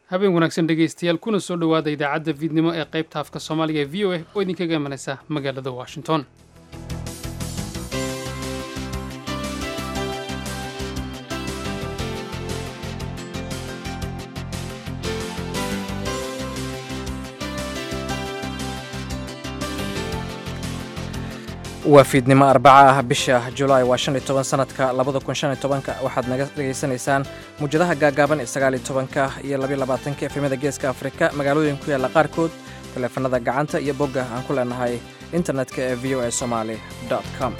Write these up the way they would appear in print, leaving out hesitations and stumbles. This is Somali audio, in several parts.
habeen wanaagsan dhegaystayaal kuna soo dhowaada idaacadda fiidnimo ee qaybta afka soomaaliga ee v o a oo idinkaga imanaysa magaalada washington. waa fiidnimo arbaca ah bisha julaay waa 15 sanadka 2015 waxaad naga dhegaysanaysaan mujadaha gaagaaban ee 19 iyo 22 efemada geeska afrika magaalooyin ku yaala qaarkood taleefanada gacanta iyo bogga aan ku leenahay internetka ee voasomali.com.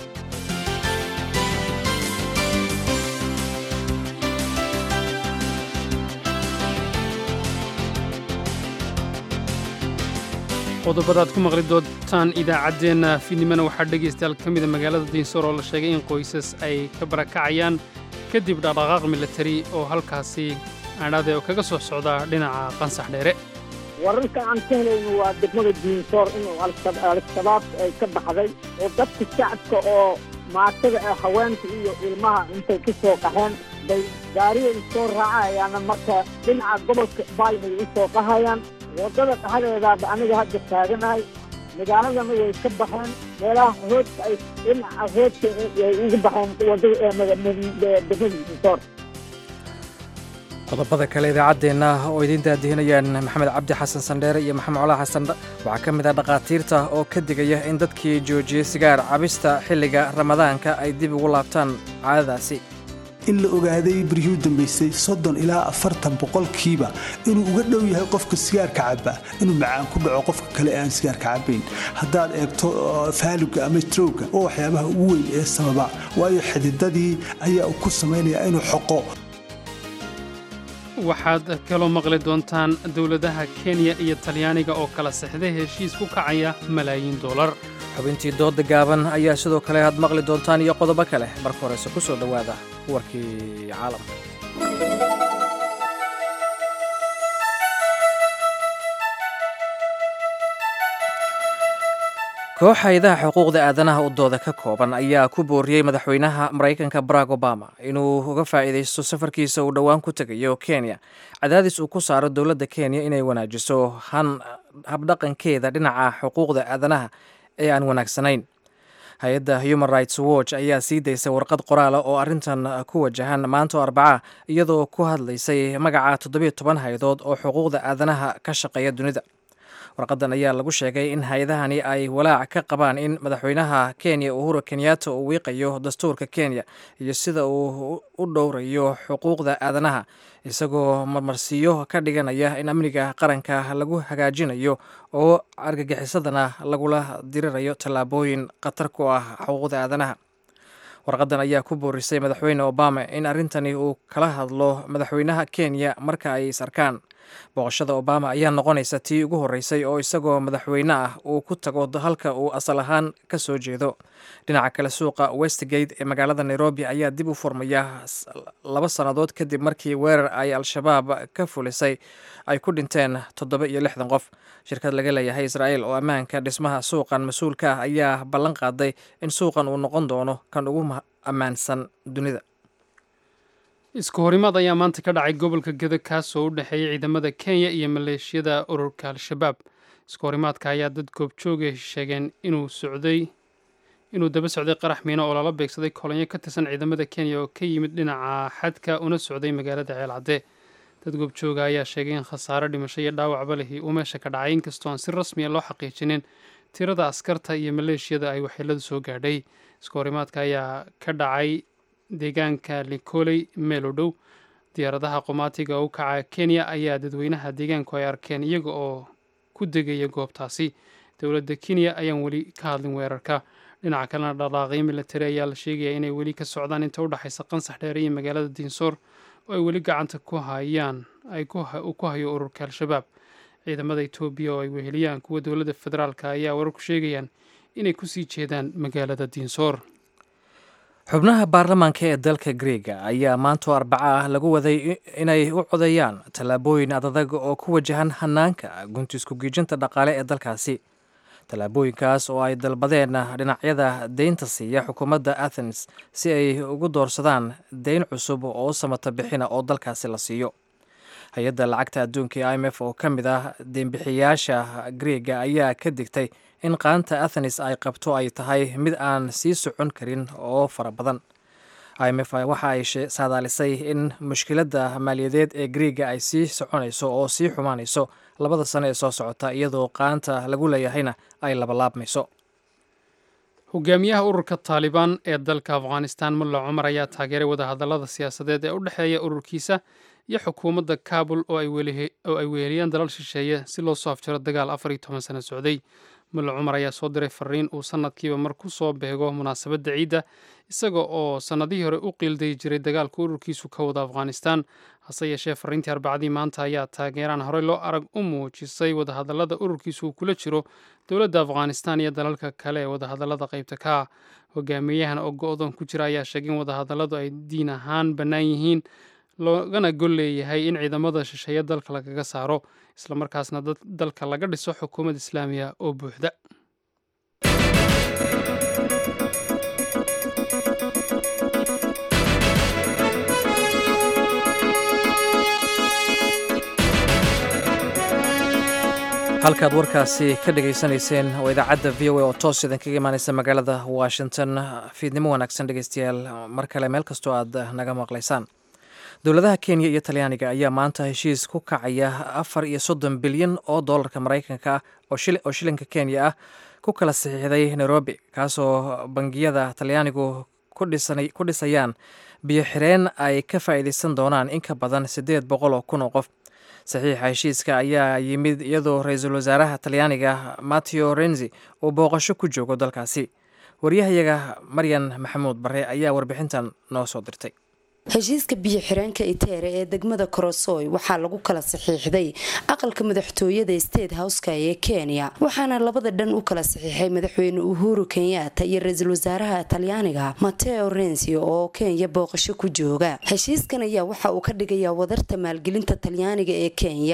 qodobada aad ku maqli doontaan idaacaddeenna fiidnimana waxaa dhegaystayaal ka mida magaalada diinsoor oo la sheegay in qoysas ay ka barakacayaan kadib dhaqdhaqaaq milatari oo halkaasi aadhaade oo kaga soo socda dhinaca qansax dheere. wararka aan ka helayno waa degmada diinsoor inuu al-shabaab ay ka baxday oo dadka shacabka oo maatada ee haweenka iyo ilmaha intay ka soo qaxeen bay gaariyay soo raacayaana marka dhinaca gobolka baay bay u soo qahayaan. waddada dhaxdeedaaba aniga hadda taaganahay magaaladana way ka baxeen meelaha hoodka ay dhinaca hoodka ay ugu baxeen waddada degmada diinsoor. qodobada kale idaacaddeenna oo idiin daadihinayaan maxamed cabdi xasan sandheere iyo maxamed colaa xasan waxaa ka mid ah dhakhaatiirta oo ka digaya in dadkii joojiyey sigaar cabista xilliga ramadaanka ay dib ugu laabtaan caadadaasi. in la ogaaday baryihii u dambaysay 30 ilaa 40% inuu uga dhow yahay qofka sigaarka cabba inuu macaan ku dhaco qofka kale aan sigaarka cabbayn. haddaad eegto faaluga ama strowga oo waxyaabaha ugu weyn ee sababa waayo xididadii ayaa ku samaynaya inuu xoqo. waxaad kaloo maqli doontaan dowladaha kenya iyo talyaaniga oo kala sixday heshiis ku kacaya malaayiin dollar. xubintii dooda gaaban ayaa sidoo kale aad maqli doontaan iyo qodobo kale marka horeyse ku soo dhowaada warkii caalamka. koox hay-adaha xuquuqda aadanaha u dooda ka kooban ayaa ku booriyey madaxweynaha maraykanka barack obama inuu uga faa'iidaysto safarkiisa uu dhowaan ku tegayo kenya cadaadis uu ku saaro dowladda kenya inay wanaajiso habdhaqankeeda dhinaca xuquuqda aadanaha ee aan wanaagsanayn. hay-adda human rights watch ayaa sii daysay warqad qoraala oo arrintan ku wajahan maanta arbaca iyadoo ku hadlaysay magaca 17 hay-adood oo xuquuqda aadanaha ka shaqeeya dunida. warqadan ayaa lagu sheegay in hay-adahani ay walaac ka qabaan in madaxweynaha kenya uhuru kenyatta uu wiiqayo dastuurka kenya iyo sida uu u dhowrayo xuquuqda aadanaha isagoo marmarsiyo ka dhiganaya in amniga qaranka lagu hagaajinayo oo argagixisadana lagula dirirayo tallaabooyin khatar ku ah xuquuqda aadanaha. warqadan ayaa ku boorisay madaxweyne obama in arrintani uu kala hadlo madaxweynaha kenya marka ay is arkaan. booqashada obama ayaa noqonaysa tii ugu horreysay oo isagoo madaxweyne ah uu ku tago halka uu asal ahaan ka soo jeedo. dhinaca kale suuqa westgate ee magaalada nairobi ayaa dib u furmaya 2 sannadood kadib markii weerar ay al-shabaab ka fulisay ay ku dhinteen 67 qof. shirkad laga leeyahay israa'il oo ammaanka dhismaha suuqan mas-uulka ah ayaa ballan qaaday in suuqan uu noqon doono kan ugu ammaansan dunida. isku horimaad ayaa maanta ka dhacay gobolka geda kaasoo u dhexeeyay ciidamada kenya iyo maleeshiyada ururka al-shabaab. isku horimaadka ayaa dad goobjooga sheegeen inuu daba socday qarax miino oo lala beegsaday kolonyo ka tirsan ciidamada kenya oo ka yimid dhinaca xadka una socday magaalada ceelcadde. dad goobjooga ayaa sheegay in khasaare dhimasho iyo dhaawacba lihi uu meesha ka dhacay inkastoo aan si rasmiya loo xaqiijinin tirada askarta iyo maleeshiyada ay waxyeeladu soo gaadhay. isku horimaadka ayaa ka dhacay deegaanka likoley meel u dhow. diyaaradaha qomaatiga u kaca kenya ayaa dadweynaha deegaanku ay arkeen iyaga oo ku degaya goobtaasi. dowladda kenya ayaan weli ka hadlin weerarka. dhinaca kalena dhaqaaqyo milatari ayaa la sheegaya inay weli ka socdaan inta u dhexaysa qansax dheere iyo magaalada diinsoor oo ay weli gacanta ku hayo ururka al-shabaab. ciidamada etoobiya oo ay weheliyaan kuwa dowladda federaalka ayaa wararku sheegayaan inay kusii jeedaan magaalada diinsoor. xubnaha baarlamaanka ee dalka greega ayaa maantoo arbaca ah lagu waday inay u codeeyaan tallaabooyin adadag oo ku wajahan hanaanka guntisku giijinta dhaqaale ee dalkaasi. tallaabooyinkaas oo ay dalbadeen dhinacyada deynta siiya xukuumadda athens si ay ugu doorsadaan deyn cusub oo samata bixina oo dalkaasi la siiyo. hay-adda lacagta adduunka ee IMF oo ka mid ah deembixiyaasha Greega ayaa ka digtay in qaanta Athens ay qabto ay tahay mid aan sii socon karin oo fara badan. IMF waxa ay saadaalisay in mushkiladda maaliyadeed ee Greega ay sii soconayso oo sii xumaanayso 2 sano ee soo socota iyadoo qaanta lagu leeyahayna ay labalaabmayso. hogaamiyaha ururka Taliban ee dalka Afghanistan Mullah Omar ayaa taageeray wadahadallada siyaasadeed ee u dhexeeya ururkiisa iyo xukuumadda Kabul oo ay weheliyeen dalal shisheeye si loo soo afjaro dagaal 14 sano socday. Mullah Omar ayaa soo diray fariin uu sanadkiiba mar ku soo beego munaasabadda ciidda isaga oo sanadihii hore u qiilday jiray dagaalka ururkiisu ka wada Afghanistan. hase yeeshee fariintii Arbacadii maanta ayaa taageeraan horey loo arag u muujisay wadahadallada ururkiisu uu kula jiro dowladda Afghanistan iyo dalalka kale ee wadahadallada qaybta ka ah. hogaamiyahan oo go'doon ku jira ayaa sheegay in wadahadalladu ay diin ahaan bannaan yihiin loogana gol leeyahay in ciidamada shisheeye dalka lagaga saaro islamarkaasna dalka laga dhiso xukuumad islaamiya oo buuxda. halkaad warkaasi ka dhegaysanayseen oo idaacadda v o a oo toos idinkaga imaanaysa magaalada Washington. fiidnimo wanaagsan dhegeystayaal mar kale meel kastoo aad naga maqlaysaan. dowladaha Kenya iyo Talyaaniga ayaa maanta heshiis ku kacaya 34 bilyan oo dollarka Mareykanka ah oo shilinka Kenya ah ku kala saxiixday Nairobi, kaasoo bangiyada Talyaanigu ku dhisayaan biyo xireen ay ka faa'iideysan doonaan in ka badan 800,000 oo qof. saxiixa heshiiska ayaa yimid iyadoo ra-iisul wasaaraha Talyaaniga Matteo Renzi uu booqasho ku joogo dalkaasi. waryahayaga Maryan Maxamuud Bare ayaa warbixintan noo soo dirtay. heshiiska biyo xireenka Iteere ee degmada Korosoy waxaa lagu kala saxiixday aqalka madaxtooyada State House-ka ee Kenya, waxaana labada dhan u kala saxiixay madaxweyne Uhuru Kenyatta iyo ra'iisul wasaaraha Talyaaniga Matteo Renzi oo Kenya booqasho ku jooga. heshiiskan ayaa waxa uu ka dhigayaa wadarta maalgelinta Talyaaniga ee Kenya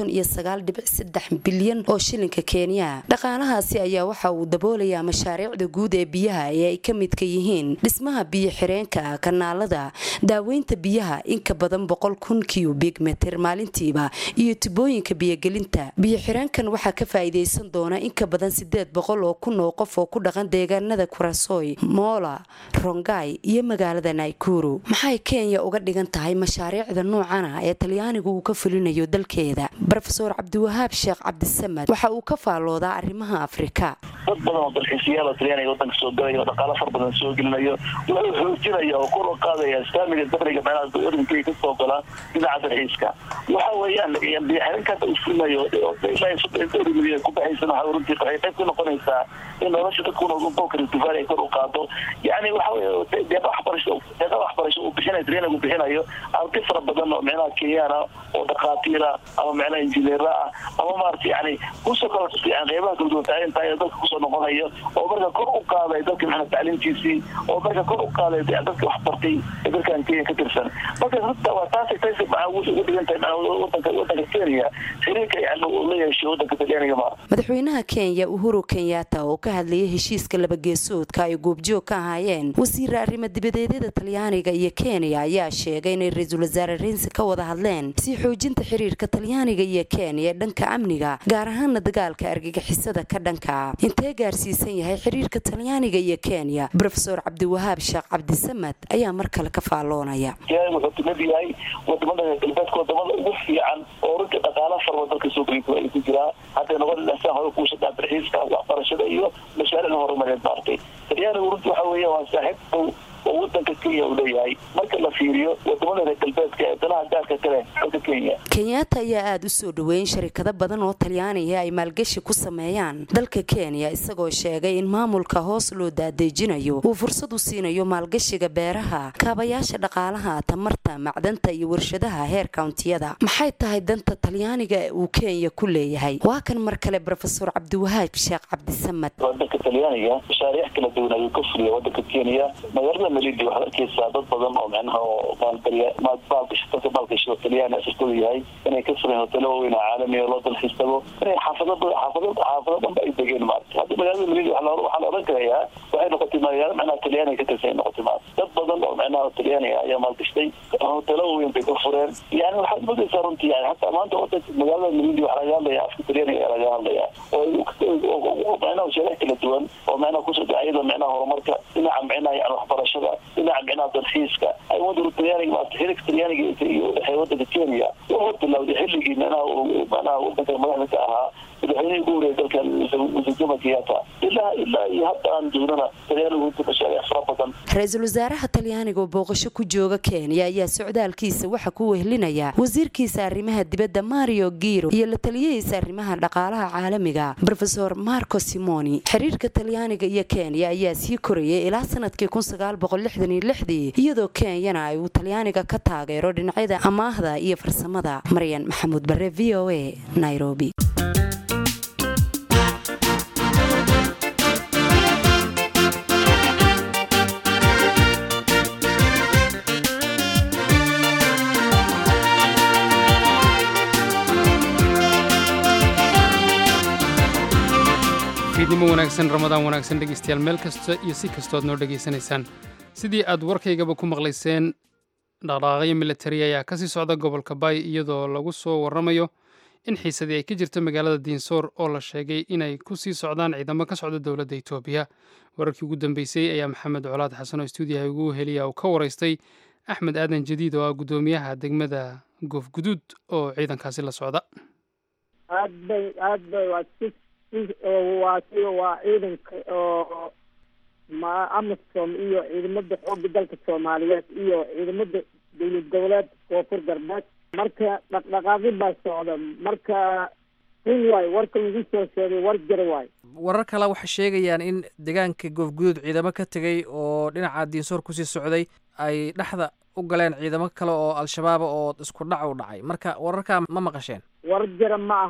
59.3 bilyan oo shilinka Kenya. dhaqaalahaasi ayaa waxa uu daboolayaa mashaariicda guud ee biyaha ee ay ka midka yihiin dhismaha biyo xireenka, kanaalada, daaweynta biyaha in ka badan 100,000 cubic meter maalintiiba iyo tubooyinka biyogelinta. biyo xireenkan waxaa ka faa'iideysan doona in ka badan 800,000 oo qof oo ku dhaqan deegaanada Kurasoy, Mola, Rongai iyo magaalada Nakuru. maxay Kenya uga dhigan tahay mashaariicda noocan ah ee Talyaanigu uu ka fulinayo dalkeeda? Professor Cabdiwahaab Sheekh Cabdisamad waxa uu ka faaloodaa arrimaha Afrika. dad badan oo dalxiisayaal Talyaaniga wadanka soo galaya, dhaqaale far badan soo gelinayo, wuxuu xoojinayaa oo kor u qaadaya islaamiga dabriga meelaha dowladda ka soo gala dhinaca dalxiiska. waxa weeyaan biyaha uu fuliyo oo ilaa 3 milyan ku baxaysan waxa runtii qayb ka noqonaysaa in nolosha dadku ugu bookari tifaari kor u qaado. yani waxa weeye deeq waxbarasho uu bixinayo Talyaanigu bixinayo arday fara badan oo meelaha Kenya oo dhaqaatiir ah ama meelaha injineer ah ama maartay yani ku soo kala tusiyaan qaybaha dowladda inta dadka ku soo noqonayo oo marka kor u qaaday dadka maxaa tacliintiisii oo marka kor u qaaday dadka wax bartay dadkan Kenya ka tirsan. marka hadda waa taasi wuxuu u dhigan tahay wadanka Kenya xiriirka yani uu leeyahay wadanka Talyaaniga. madaxweynaha Kenya Uhuru Kenyatta oo ka hadlayay heshiiska laba geesoodka ay goobjoog ka ahaayeen wasiir arrimo dibadeedka Talyaaniga iyo Kenya ayaa sheegay in ra'iisul wasaare Renzi ka wada hadleen si xoojinta xiriirka Talyaaniga iyo Kenya dhanka amniga, gaar ahaan dagaalka argagixisada ka dhanka intee gaarsiisan yahay xiriirka Talyaaniga iyo Kenya. Professor Cabdiwahaab Sheekh Cabdisamad ayaa mar kale ka faaloonaya. wuxuu timid yahay wadamada wadamada ugu fiican oo runtii dhaqaale farwa dalka soo geliyay ay ku jiraan hadda noqon lahaa hore ku shaqada dalxiiska, waxbarashada iyo mashaariicda horumarineed maartay. Talyaanigu runtii waxa weeye waa saaxiib oo wadanka Kenya uu leeyahay marka la fiiriyo wadamada galbeedka ee dalaha gaarka kale ee Kenya. Kenyatta ayaa aad u soo dhaweeyay shirkado badan oo Talyaaniga ay maalgashi ku sameeyaan dalka Kenya, isagoo sheegay in maamulka hoos loo daadejinayo uu fursad u siinayo maalgashiga beeraha, kaabayaasha dhaqaalaha, tamarta, macdanta iyo warshadaha heer countiyada. maxay tahay danta Talyaaniga uu Kenya ku leeyahay? waa kan mar kale Professor Cabdiwahaab Sheekh Cabdisamad. wadanka Talyaaniga mashaariic kala duwan ayuu ka fuliyo wadanka Kenya. magaalada milidi waxaa arkaysaa dad badan oo macnaha oo maalgashado talyaani asirkooda yahay inay ka fureen hotelo waaweyn caalamiya loo dalxiis tago inay xaafado dhanba ay degeen maarta hadda magaalada milidi waxaa la oran karayaa waxay noqotay magaalo macnaha talyaani ka tirsan ay noqotay maarta dad badan oo macnaha talyaani ayaa maalgashtay hotelo waaweyn bay ka fureen yani waxaad moodaysaa runtii yani hataa maanta wadanka magaalada milidi waxaa laga hadlayaa afka talyaani ayaa laga hadlayaa oo macnaha shariix kala duwan oo macnaha kusoo dhacayada macnaha horumarka dhinaca macnaha yani waxbarashada dhinaca macnaha dalxiiska ay waddanka talyaaniga maarta xiriirka talyaaniga iyo udhexeeya waddanka Kenya oo bilowday xilligii macnaha waddanka madaxda ka ahaa madaxweynihii ugu horeeyay dalkan Mzee Jomo Kenyatta ilaa iyo hadda aan joognana talyaanigu inta mashaariic fara badan. Ra-iisul wasaaraha talyaaniga oo booqasho ku jooga Kenya ayaa socdaalkiisa waxa ku wehelinaya wasiirkiisa arrimaha dibadda Mario Giro iyo la taliyihiisa arrimaha dhaqaalaha caalamiga Professor Marco Simoni. Xiriirka talyaaniga iyo Kenya ayaa sii korayay ilaa sanadkii 1966 iyadoo Kenyana ay talyaaniga ka taageero dhinacyada amaahda iyo farsamada. Maryan Maxamuud Barre, VOA, Nairobi. fiidnimo wanaagsan, ramadaan wanaagsan dhegeystayaal meel kasta iyo si kastood noo dhegaysanaysaan. Sidii aad warkaygaba ku maqlayseen, dhaqdhaqaaqyo militari ayaa kasii socda gobolka Bay iyadoo lagu soo waramayo in xiisadii ay ka jirto magaalada Dinsor oo la sheegay inay ku sii socdaan ciidamo ka socda dowladda Itoobiya. Wararkii ugu dambeysay ayaa Maxamed Colaad Xasan oo stuudiyaha ugu heliya uu ka waraystay Axmed Aadan Jadiid oo ah gudoomiyaha degmada Goofguduud oo ciidankaasi la socda. aad bay waa ciidanka oo Amisom iyo ciidamada xoogga dalka Soomaaliyeed iyo ciidamada dowlad goboleed koonfur galbeed marka dhaqdhaqaaqyo baa socda marka waay warka lagu soo sheegay war jira waay. warar kale waxay sheegayaan in deegaanka Goofguduud ciidamo ka tegay oo dhinaca Dinsor kusii socday ay dhaxda u galeen ciidamo kale oo al-shabaab oo isku dhac u dhacay marka wararka ma maqasheen? war jira ma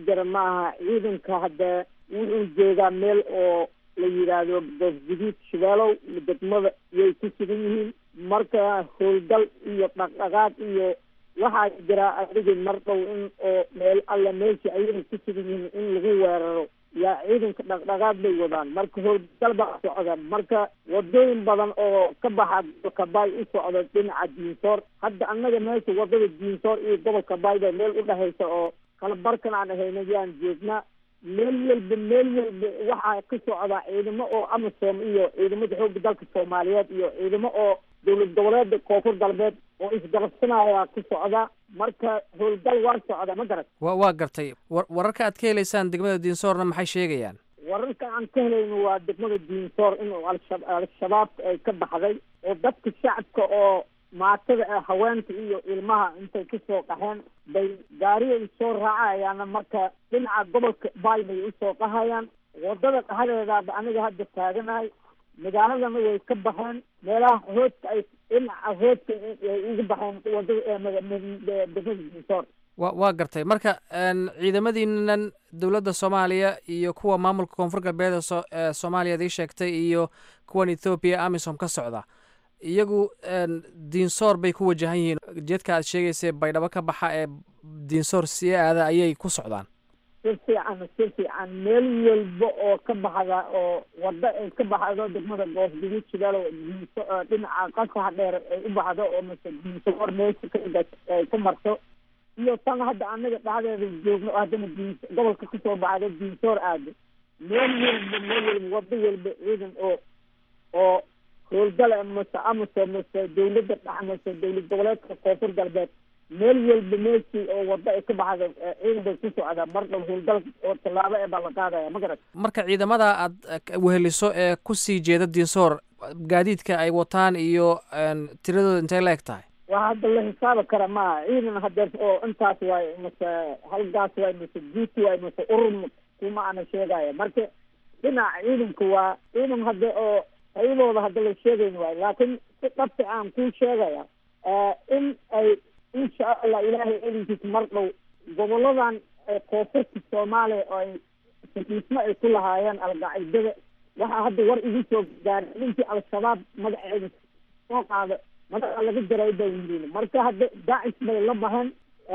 aha ciidanka hadda wuxuu joogaa meel oo la yiraahdo Goofguduud Shabeelow degmada yay ku sugan yihiin marka howlgal iyo dhaqdhaqaaq iyo waxaa jira adiga mar dhow in oo meel alla meesha ay ku sugan yihiin in lagu weeraro yaa ciidanka dhaqdhaqaaq bay wadaan marka howlgal baa socda marka wadooyin badan oo ka baxa gobolka Bay u socda dhinaca Dinsor hadda annaga meesha wadada Dinsor iyo gobolka Bay baa meel u dhaxaysa oo kala barkan aan ahayn yaan joognaa meel walba waxaa ka socda ciidamo oo Amisom iyo ciidamada xoogga dalka Soomaaliyeed iyo ciidamo oo dowlad goboleedka koonfur galbeed oo isgarabsanaya ku socda marka howlgal waa socda ma garat. waa gartay wararka aad ka helaysaan degmada Dinsorna maxay sheegayaan? wararka aan ka helayno waa degmada Dinsor in al-shabaab ay ka baxday oo dadka shacabka oo maatada haweenka iyo ilmaha intay ka soo qaxeen bay gaariga soo raacayaan marka dhinaca gobolka Bay bay u soo qaxayaan wadada dhaxdeeda aniga hadda taaganahay magaaladana way ka baxeen meelaha hoodka ay dhinaca hoodka ay ugu baxeen wadada degmada Dinsor. waa gartay marka ciidamadiinan dowladda Soomaaliya iyo kuwa maamulka koonfur galbeed ee Soomaaliya ay sheegtay iyo kuwan Ethiopia Amisom ka socda iyagu Dinsor bay ku wajahan yihiin jeedka aad sheegaysay baydhabo ka baxa ee Dinsor si aada ayay ku socdaan. si fiican meel walba oo ka baxda oo wada ay ka baxdo degmada Goofguduud Shabeelow dhinaca qasaxa dheer ay u baxdo oo Dinsor meesha ka marto iyo tan hadda anaga dhacdeeda joogno haddana gobolka ka soo baxda Dinsor aado meel walba wada walba ciidan oo howlgal Amisom dowladda dhaxmaysa dowlad goboleedka koonfur galbeed meel walba meeshii oo wada ay ka baxda ciidan bay ku socda marka howlgal oo tallaabo ee baa la qaadaya ma garat. marka ciidamada aad weheliso ee kusii jeeda Dinsor gaadiidka ay wataan iyo tiradooda intay la eg tahay? waa hadda la xisaaba kara maaha ciidan hadda oo intaas waay mase halgaas waay mase duuti waay mase urur kuma ana sheegaya marka dhinaca ciidanka waa ciidan hadda oo ayadooda hadda la sheegayn waay laakiin si dhabta aan kuu sheegaya in ay insha Allah ilaahay idinkiisa mar dhow goboladan koonfurta Soomaaliya oo ay isma ay ku lahaayeen al-qaacida waxaa hadda war igu soo gaaray intii al-shabaab magaceeda soo qaada madaxa laga jaray bay yihiin marka hadda daacish bay la baxeen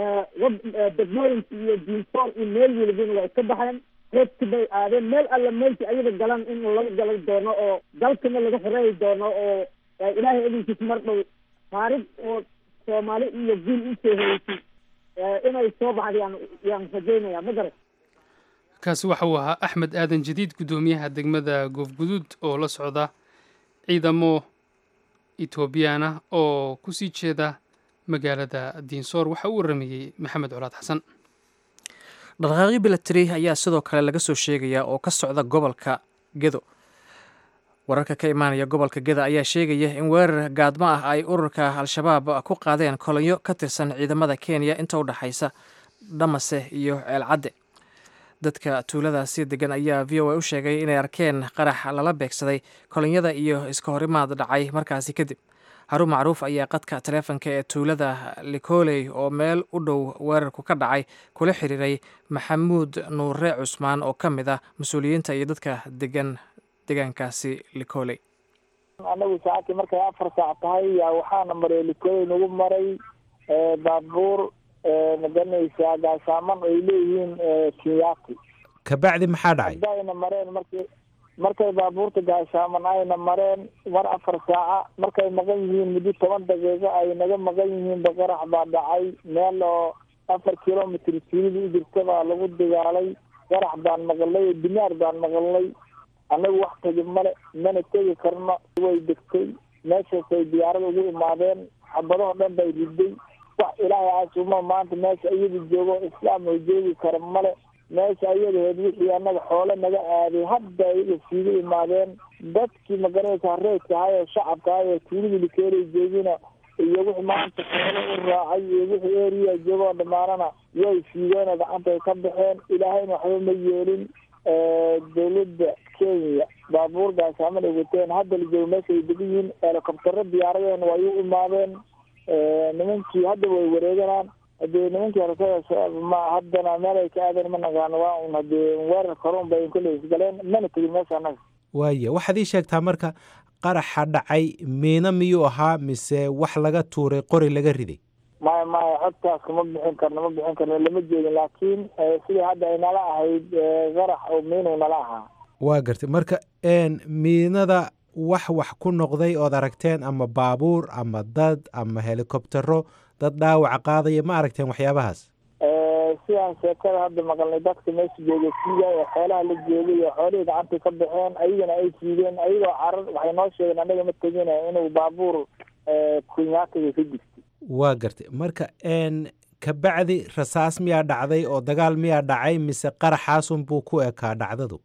degmooyinka iyo diinsoor iyo meel welibin way ka baxeen reebti bay aadeen meel alla meelkii ayaga galan in laga galay doono oo dalkana laga xoreeyi doono oo ilaahay idinkiis mar dhow taariikh oo soomaali iyo guul usoo heysay inay soo baxda yaan rajeynaya ma garan kaasi waxa uu ahaa axmed aadan jadiid guddoomiyaha degmada goofguduud oo la socda ciidamo etoobiyaan ah oo kusii jeeda magaalada diinsoor waxa uu waramayey maxamed colaad xasan dhaqaaqyo bilatari ayaa sidoo kale laga soo sheegayaa oo ka socda gobolka gedo wararka ka imaanaya gobolka geda ayaa sheegaya in weerar gaadmo ah ay ururka al-shabaab ku qaadeen kolonyo ka tirsan ciidamada kenya inta u dhaxaysa dhamase iyo ceelcadde dadka tuuladaasi degan ayaa v o a u sheegay inay arkeen qarax lala beegsaday kolonyada iyo iska horimaad dhacay markaasi kadib haruun macruuf ayaa qadka taleefonka ee tuulada likoley oo meel u dhow weerarku ka dhacay kula xiriiray maxamuud nuure cusmaan oo ka mid ah mas-uuliyiinta iyo dadka degaankaasi likoley anagu saacadii markay 4 saac tahay yaa waxaana maray likoley nagu maray baabuur maganaysa gaasaaman ay leeyihiin kiyaati kabacdi maxaa dhacay ayna mareen markay baabuurta gaashaaman ayna mareen war 4 saaca markay maqan yihiin muddo 10 daqiiqo ay naga maqan yihiin baqarax baa dhacay meel oo 4 kilomitir u jirta baa lagu dagaalay qarax baan maqlay dinaar baan maqlay anagu wax tagi male mana tegi karno way degtay meeshaasay diyaarada ugu imaadeen xabadaha dhan bay riday wax ilaahay aasuma maanta meesha iyada joogo islaam oo joogi kara male meesha iyada wixii anaga xoolo naga aaday hadda iyaga siiga imaadeen dadkii magaranaysa reedka ahay oo shacabka ahay oo tuulada likeelay joogina iyo wixii maanta xoolo u raacay iyo wixii eriya joogoo dhammaanana way siideen oo gacantay ka baxeen ilaahayna waxba ma yeelin dowladda kenya baabuur gaasaaman ay wateen hadda la joogo meesha ay degan yihiin helicoptero diyaaradeena way u imaadeen nimankii hadda way wareeganaan hadee nimankii horasada ma haddana meel ay ka aadeen ma naqaano waa un hadee weerar korun bay kolley isgaleen mana tegin meesha annaga waaya waxaad ii sheegtaa marka qaraxa dhacay miino miyuu ahaa mise wax laga tuuray qori laga riday maya xogtaas ma bixin karno lama jeedin laakiin sidii hadda ay nala ahayd qarax oo miinu nala ahaa waa gartay marka miinada wax ku noqday ood aragteen ama baabuur ama dad ama helicoptero dad dhaawaca qaadaya ma aragteen waxyaabahaas sidaan sheekada hadda maqalnay dadka meesha jooga siiga oo xoolaha la joogay oo xoolihii gacantay ka baxeen ayagana ay siideen ayagoo carar waxay noo sheegeen anaga ma tegin inuu baabuur kunyaatiga ka jirtay waa gartay marka kabacdi rasaas miyaa dhacday oo dagaal miyaa dhacay mise qaraxaasun buu ku ekaa dhacdadu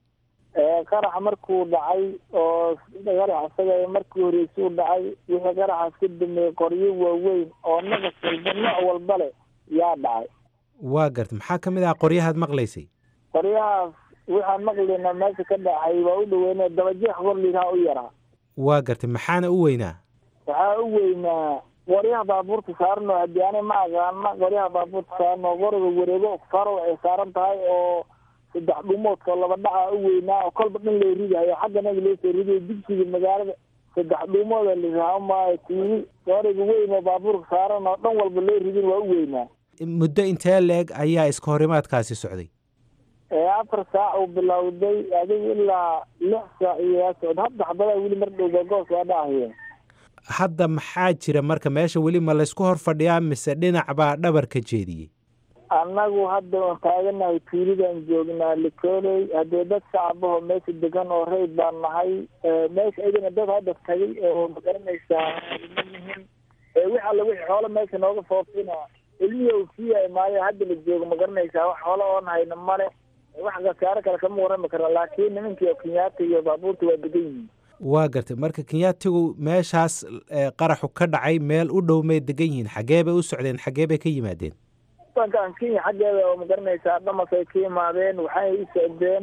qaraxa markuu dhacay oo qarax isaga markii horeysa u dhacay wixii qaraxaas ka dameeyey qoryo waaweyn oo naqas walba nooc walba leh yaa dhacay waa gartay maxaa ka mid ah qoryahaad maqlaysay qoryahaas waxaan maqlaynaa meesha ka dhacay waa u dhaweynaa dabajeex qorlihaa u yaraa waa gartay maxaana u weynaa waxaa u weynaa qoryaha baabuurta saaran oo haddii ani ma aqaana qoryaha baabuurta saaran oo qoriga wareego faro ay saaran tahay oo 3 dhumoodka laba dhaca u weynaa oo kolba dhan loo ridayo xaggana loo soo ridayo dugsiga magaalada 3 dhumooda la raamay tii qoriga weyn oo baabuurka saaran oo dhan walba loo ridin waa u weynaa muddo intee leeg ayaa iska horimaadkaasi socday 4 saac uu bilowday adiga ilaa 6 saac iyo socod hadda xabada weli mar dhow goos waa dhacaya hadda maxaa jira marka meesha weli ma laysku hor fadhiyaa mise dhinac baa dhabarka jeediyey annagu hadda waan taaganahay tuulidan joognaa likoley haddee dad shacabahoo meesha degan oo reyd baan nahay meesha idina dad hadda tagay oo magaranaysaa yihiin wix alla wixii xoolo meesha nooga foofina ilmihi siiya maayo hadda la joogo magaranaysaa wax xoolo oon hayna male wax khasaaro kale kama warrami karna laakiin nimankii kenyaata iyo baabuurta waa degan yihiin waa gartay marka kenyaatigu meeshaas qaraxu ka dhacay meel u dhow may degan yihiin xagee bay u socdeen xagee bay ka yimaadeen dankan kenya xaggeeda oo magaranaysaa dhamas ay ka yimaadeen waxay u socdeen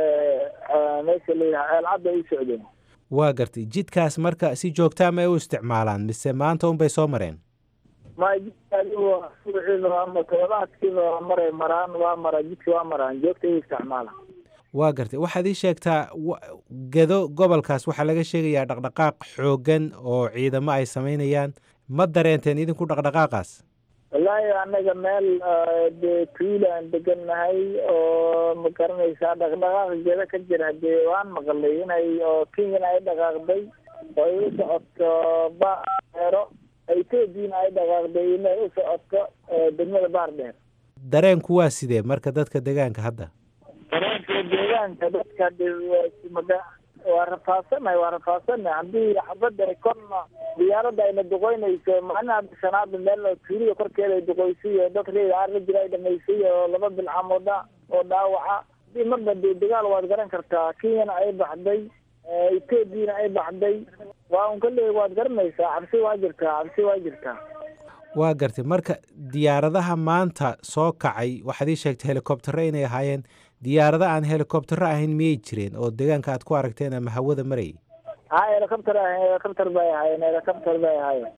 meesha la yidhaha ceelcadda ay u socdeen waa gartay jidkaas marka si joogtaa ma ay u isticmaalaan mise maanta unbay soo mareen ma jidka subaxiiba ama toddobaadkiiba maray maraan waa maraan jidka waa maraan joogta ay isticmaalaan waa gartay waxaad ii sheegtaa gedo gobolkaas waxaa laga sheegayaa dhaqdhaqaaq xooggan oo ciidamo ay samaynayaan ma dareenteen idinku dhaqdhaqaaqaas wallaahi anaga meel dee tuula aan degannahay oo ma garanaysaa dhaqdhaqaaq gedo ka jira dee waan maqlay inay oo kenyana ay dhaqaaqday oo ay u socoto baardheero ethoobiana ay dhaqaaqday inay u socoto degmada baardheer dareenku waa sidee marka dadka deegaanka hadda dareenka deegaanka dadka waa rafaasanahay haddii xabadda korna diyaaradda ayna duqoynayso macnaha shanaada meel tuulida korkeeda ay duqoysay oo dad reer aarla jira ay dhamaysay oo 2 bilcamooda oo dhaawaca hadii marba dee dagaal waad garan kartaa kenyana ay baxday ethoobiana ay baxday waa un kale waad garanaysaa cabsi waa jirtaa waa gartay marka diyaaradaha maanta soo kacay waxaad ii sheegtay helikobtero inay ahaayeen diyaarada aan helikobtero ahayn miyay jireen oo deegaanka aad ku aragteen ama hawada marayay helicopter bay ahaayeen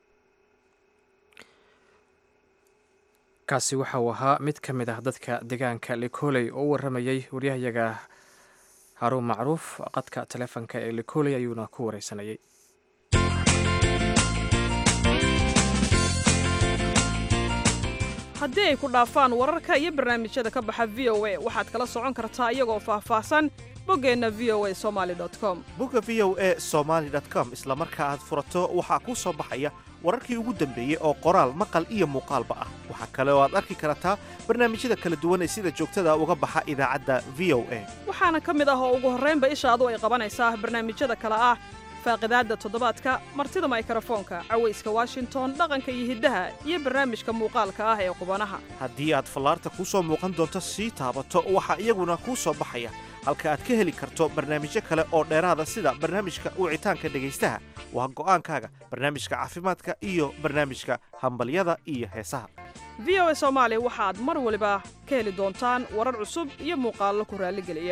kaasi waxa uu ahaa mid ka mid ah dadka deegaanka likoley oo u waramayay waryahayaga haruun macruuf qadka taleefonka ee likoley ayuuna ku wareysanayay haddii ay ku dhaafaan wararka iyo barnaamijyada ka baxa v o a waxaad kala socon kartaa iyagoo faahfaahsan boggeenna v o a somaali.com bogga v o a somaali.com isla marka aad furato waxaa kuu soo baxaya wararkii ugu dambeeyey oo qoraal maqal iyo muuqaalba ah waxaa kale oo aad arki kartaa barnaamijyada kala duwan ee sida joogtada uga baxa idaacadda v o a waxaana ka mid ah oo ugu horraynba ishaadu ay qabanaysaa barnaamijyada kale ah faaqidaadda toddobaadka martida mikrofoonka cawayska washington dhaqanka iyo hiddaha iyo barnaamijka muuqaalka ah ee qubanaha haddii aad fallaarta kuu soo muuqan doonto sii taabato waxaa iyaguna kuu soo baxaya halka aad ka heli karto barnaamijyo kale oo dheeraada sida barnaamijka wicitaanka dhegaystaha waa go'aankaaga barnaamijka caafimaadka iyo barnaamijka hambalyada iyo heesaha v o a soomaali waxaad mar waliba ka heli doontaan warar cusub iyo muuqaallo ku raalligeliya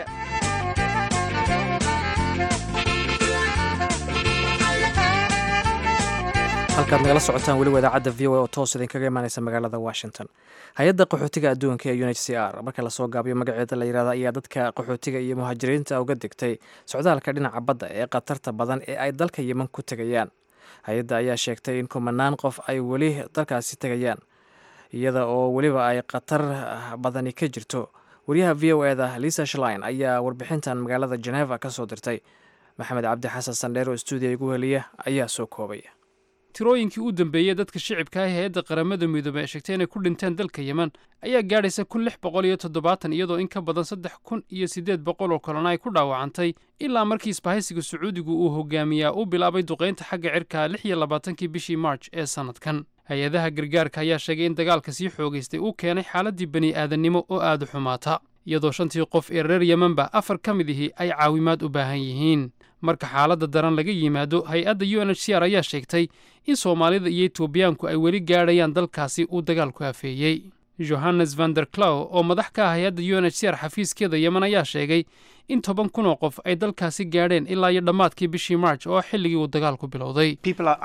halkaad nagala socotaan weliba idaacadda v o a oo toos idinkaga imaanaysa magaalada washington hay-adda qaxootiga adduunka ee UNHCR marka lasoo gaabiyo magaceeda la yidhahda ayaa dadka qaxootiga iyo muhaajiriinta uga digtay socdaalka dhinaca badda ee khatarta badan ee ay dalka yeman ku tegayaan hay-adda ayaa sheegtay in kumanaan qof ay weli dalkaasi tegayaan iyada oo weliba ay khatar badani ka jirto wariyaha v o eda lisa shlein ayaa warbixintan magaalada geneva ka soo dirtay maxamed cabdi xasan sandheer oo stuudiya igu heliya ayaa soo koobaya tirooyinkii u dambeeyey dadka shicibka ah hay-adda qaramada midoobey ee sheegtay inay ku dhinteen dalka yemen ayaa gaadhaysa 670 iyadoo in ka badan 3,800 oo kalena ay ku dhaawacantay ilaa markii isbahaysiga sacuudigu uu hogaamiyaa uu bilaabay duqaynta xagga cirka 26 bishii march ee sannadkan hay-adaha gargaarka ayaa sheegay in dagaalka sii xoogaystay uu keenay xaaladdii bani'aadannimo oo aad u xumaata iyadoo 5 qof ee reer yemenba 4 ka mid ihii ay caawimaad u baahan yihiin marka xaaladda daran laga yimaado hay-adda UNHCR ayaa sheegtay in soomaalida iyo etoobiyaanku ay weli gaadhayaan dalkaasi uu dagaalku afeeyey johannes van der clow oo madax ka ah hay-adda UNHCR xafiiskeeda yemen ayaa sheegay in 10,000 oo qof ay dalkaasi gaadheen ilaa iyo dhammaadkii bishii march oo xilligii uu dagaalku bilowday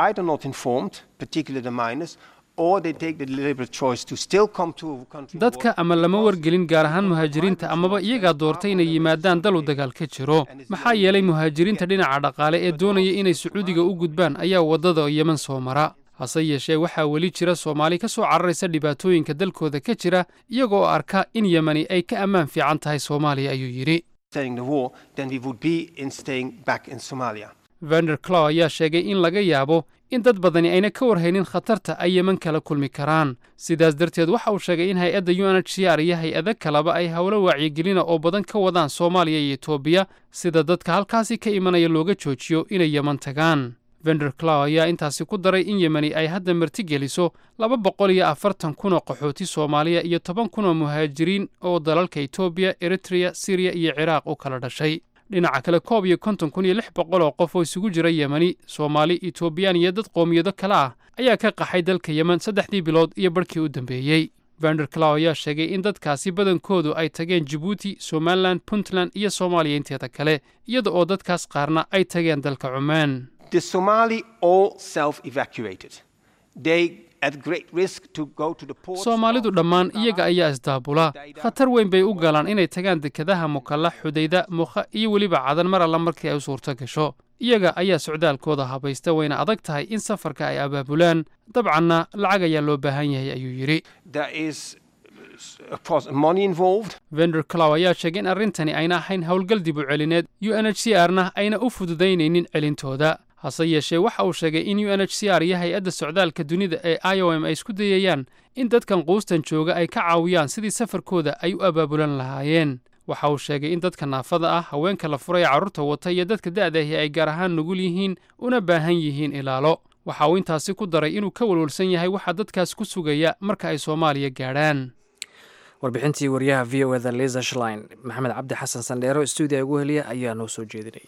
dadka ama lama wargelin gaar ahaan muhaajiriinta amaba iyagaa doortay inay yimaadaan dal uu dagaal ka jiro maxaa yeelay muhaajiriinta dhinaca dhaqaale ee doonaya inay sacuudiga u gudbaan ayaa waddada yemen soo mara hase yeeshee waxaa weli jira soomaali ka soo cararaysa dhibaatooyinka dalkooda ka jira iyagoo arka in yemeni ay ka ammaan fiican tahay soomaaliya ayuu yidhi vander clow ayaa sheegay in laga yaabo in dad badani ayna ka warhaynin khatarta ay yemen kala kulmi karaan sidaas darteed waxa uu sheegay in hay-adda UNHCR iyo hay-ado kaleba ay howlo wacyigelina oo badan ka wadaan soomaaliya iyo etoobiya sida dadka halkaasi ka imanaya looga joojiyo inay yemen tagaan vander clow ayaa intaasi ku daray in yemeni ay hadda martigeliso 240,000 oo qaxooti soomaaliya iyo 10,000 oo muhaajiriin oo dalalka etoobiya eritrea syriya iyo ciraaq u kala dhashay dhinaca kale 51,600 oo qof oo isugu jira yemeni soomaali etoobiyaan iyo dad qoomiyado kale ah ayaa ka qaxay dalka yemen 3 bilood iyo barkii u dambeeyey vander clow ayaa sheegay in dadkaasi badankoodu ay tageen Djibouti, Somaliland, Puntland iyo Soomaaliya inteeda kale iyada oo dadkaas qaarna ay tageen dalka Cumaan The Somali all self-evacuated. soomaalidu dhammaan iyaga ayaa isdaabula khatar weyn bay u galaan inay tagaan dekadaha mukalla xudayda mukha iyo weliba cadan mar alla markii ay u suurto gasho iyaga ayaa socdaalkooda habaysta wayna adag tahay in safarka ay abaabulaan dabcanna lacag ayaa loo baahan yahay ayuu yidhi vender clow ayaa sheegay in arrintani ayna ahayn howlgal dib u celineed UNHCR-na ayna u fududaynaynin celintooda hase yeeshee waxa uu sheegay in UNHCR iyo hay-adda socdaalka dunida ee IOM ay isku dayayaan in dadkan quustan jooga ay ka caawiyaan sidii safarkooda ay u abaabulan lahaayeen waxa uu sheegay in dadka naafada ah haweenka la furay carruurta wata iyo dadka da'dahi ay gaar ahaan nugul yihiin una baahan yihiin ilaalo waxa uu intaasi ku daray inuu ka walwalsan yahay waxa dadkaas ku sugaya marka ay Soomaaliya gaadhaan warbixintii wariyaha VOA Liza Schlein maxamed cabdi xasan sandheero stuudiga ugu heliya ayaa noo soo jeedinay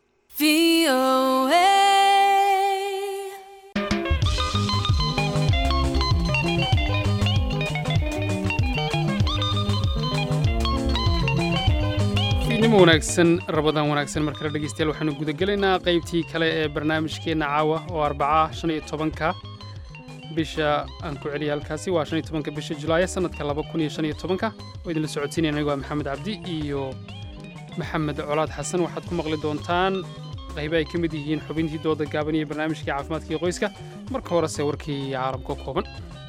fiidnimo wanaagsan rabadaan wanaagsan markale dhegeystayaal waxaanu gudagelaynaa qaybtii kale ee barnaamijkeenna caawa oo arbaca 15 bisha aan ku celiyay halkaasi waa 15 bisha Julaay sanadka 2015 oo idin la socodsiinayna waa Maxamed Cabdi iyo Maxamed Colaad Xasan waxaad ku maqli doontaan qaybo ay ka mid yihiin xubintii dooda gaaban iyo barnaamijkii caafimaadka iyo qoyska marka horese warkii caalamka kooban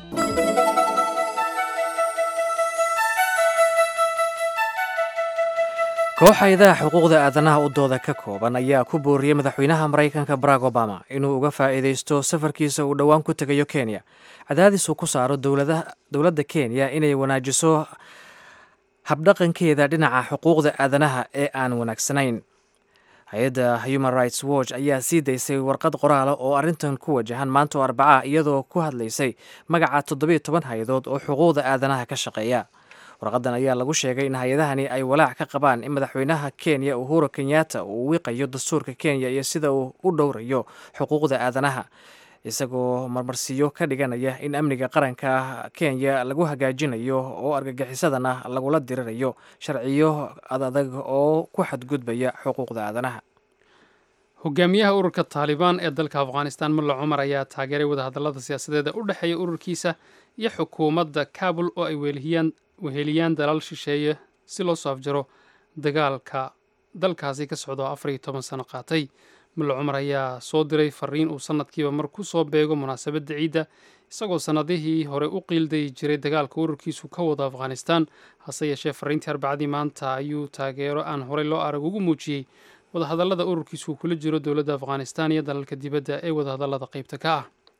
kooxayadaha xuquuqda aadanaha u dooda ka kooban ayaa ku booriyey madaxweynaha maraykanka barack obama inuu uga faa'iidaysto safarkiisa uu dhowaan ku tegayo kenya cadaadis uu ku saaro dowladda kenya inay wanaajiso habdhaqankeeda dhinaca xuquuqda aadanaha ee aan wanaagsanayn hay-adda human rights watch ayaa sii daysay warqad qoraala oo arrintan ku wajahan maanta oo arbaca iyadoo ku hadlaysay magaca 17 hay-adood oo xuquuqda aadanaha ka shaqeeya warqadan ayaa lagu sheegay in hay-adahani ay walaac ka qabaan in madaxweynaha kenya uhuru kenyatta uu wiiqayo dastuurka kenya iyo sida uu u dhowrayo xuquuqda aadanaha isagoo marmarsiyo ka dhiganaya in amniga qaranka kenya lagu hagaajinayo oo argagixisadana lagula dirirayo sharciyo adag oo ku xadgudbaya xuquuqda aadanaha hogaamiyaha ururka Taliban ee dalka Afghanistan Mullah Omar ayaa taageeray wadahadallada siyaasadeed u dhaxeeya ururkiisa iyo xukuumadda Kabul oo ay weheliyaan dalal shisheeye si loo soo afjaro dagaalka dalkaasi ka socdo 14 sano qaatay Mullah Omar ayaa soo diray fariin uu sanadkiiba mar ku soo beego munaasabadda ciida isagoo sanadihii hore u qiilday jiray dagaalka ururkiisu ka wada Afghanistan hase yeeshee fariintii arbacadii maanta ayuu taageero aan horey loo arag ugu muujiyey wadahadallada ururkiisu kula jiro dowladda Afghanistan iyo dalalka dibadda ee wadahadallada qaybta ka ah